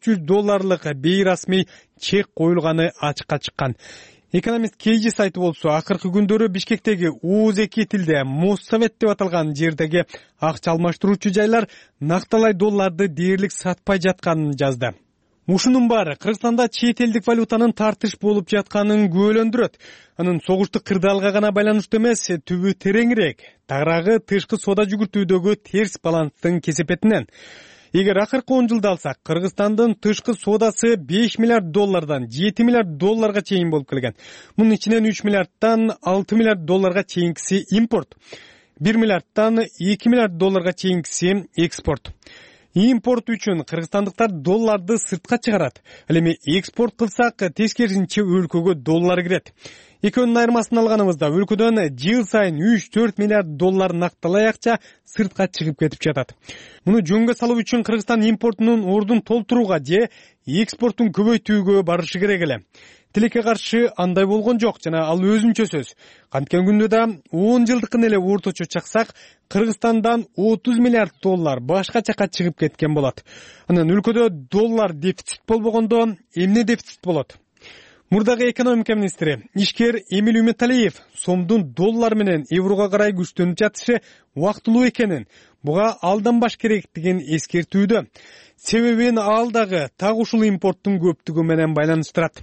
$500 бейрасмий чек коюлганы ачыкка чыккан. Экономист Кейжи сайты болсо, акыркы күндөрү Бишкектеги УЗ2 тилде Моссовет деп аталган жердеги акча алмаштыруучу жайлар накталай долларды дээрлик сатпай жатканын жазды. Ушунун баары Кыргызстанда чет элдик валютанын тартыш болуп жатканын күбөлөндүрөт. Анын согуштук кырдаалга гана байланыштуу эмес, түбү тереңирээк. Тагыраагы тышкы соода жүгүртүүдөгү терс баланстын кесепетинен. Эгер акыркы 10 жылды алсак, Кыргызстандын тышкы соодасы $5 миллиард $7 миллиард чейин болуп келген. Мунун ичинен $3 миллиарддан $6 миллиард чейинкиси импорт, $1 миллиарддан $2 миллиард чейинкиси экспорт. Импорт үчүн кыргызстандыктар долларды сыртка чыгарат. Ал эми экспорт кылсак, тескерисинче өлкөгө доллар кирет. Экөөнүн айырмасын алганыбызда өлкөдөн жыл сайын $3–4 миллиард накталай акча сыртка чыгып кетип жатат. Муну жөнгө салуу үчүн Кыргызстан импортунун ордун толтурууга же экспортун көбөйтүүгө барышы керек эле. Тилекке каршы андай болгон жок жана ал өзүнчө сөз. Канткен күндө да 10 жылдыкын эле орточо чаксак, Кыргызстандан $30 миллиард башка жака чыгып кеткен болот. Анан өлкөдө доллар дефицит болбогондо эмне дефицит болот? Мурдагы экономика министри ишкер Эмиль Үмөталиев сомдун доллар менен еврого карай күчтөнүп жатышы убактылуу экенин, буга алданбаш керектигин эскертүүдө. Себебин ал дагы так ушул импорттун көптүгү менен байланыштырат.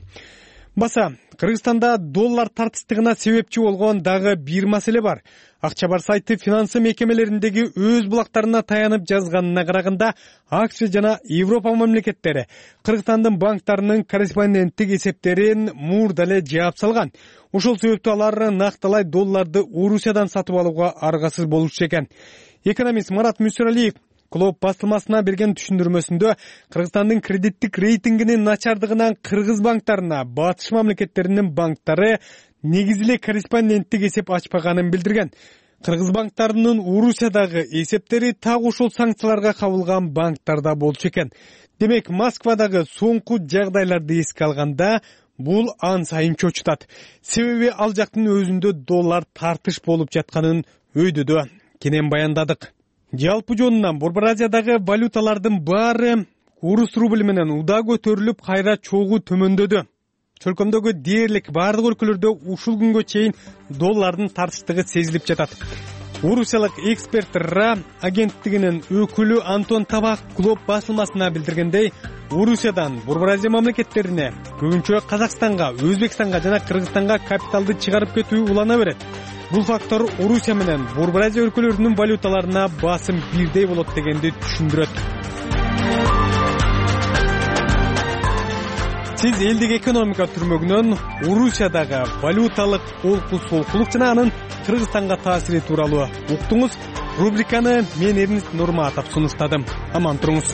Баса, Кыргызстанда доллар тартыштыгына себепчи болгон дагы бир маселе бар. Акча бар сайты финансы мекемелериндеги өз булактарына таянып жазганына караганда, АКШ жана Европа мамлекеттери Кыргызстандын банктарынын корреспонденттик эсептерин мурда эле жаап салган. Ошол себептүү алар накталай долларды Орусиядан сатып алууга аргасыз болушу экен. Экономист Марат Мүсөралиев Клуб басылмасына берген түшүндүрмөсүндө Кыргызстандын кредиттик рейтингинин начардыгынан кыргыз банктарына батыш мамлекеттеринин банктары негизи эле корреспонденттик эсеп ачпаганын билдирген. Кыргыз банктарынын Орусиядагы эсептери так ушул санкцияларга кабылган банктарда болчу экен. Демек, Москвадагы соңку жагдайларды эске алганда, бул ан сайын чочутат. Себеби ал жактын өзүндө доллар тартыш болуп жатканын өйдөдө кенен баяндадык. Жалпы жонунан Борбор Азиядагы валюталардын баары орус рубль менен уда көтөрүлүп, кайра чогуу төмөндөдү. Чөлкөмдөгү дээрлик бардык өлкөлөрдө ушул күнгө чейин доллардын тартыштыгы сезилип жатат. орусиялык эксперт РА агенттигинин өкүлү Антон Табак Глоб басылмасына билдиргендей, Орусиядан Борбор Азия мамлекеттерине, көбүнчө Казакстанга, Өзбекстанга жана Кыргызстанга капиталды чыгарып кетүү улана берет. Бул фактор Орусия менен Борбор Азия өлкөлөрүнүн валюталарына басым бирдей болот дегенди түшүндүрөт. Сиз элдик экономика түрмөгүнөн Орусиядагы валюталык олку-солкулук жана анын Кыргызстанга таасири тууралуу уктуңуз. Рубриканы мен Эрнест Нурматов сунуштадым. Аман туруңуз.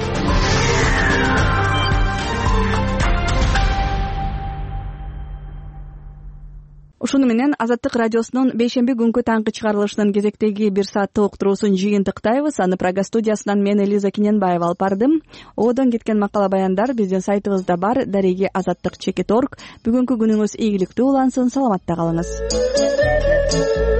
Ушуну менен Азаттык радиосунун бейшемби күнкү таңкы чыгарылышынын кезектеги 1 сааттык уктуруусун жыйынтыктайбыз. Аны Прага студиясынан мен Элиза Киненбаева алып бардым. Одон кеткен макала баяндар биздин сайтыбызда бар. Дареги azаттык.org. Бүгүнкү күнүңүз ийгиликтүү улансын, саламатта калыңыз.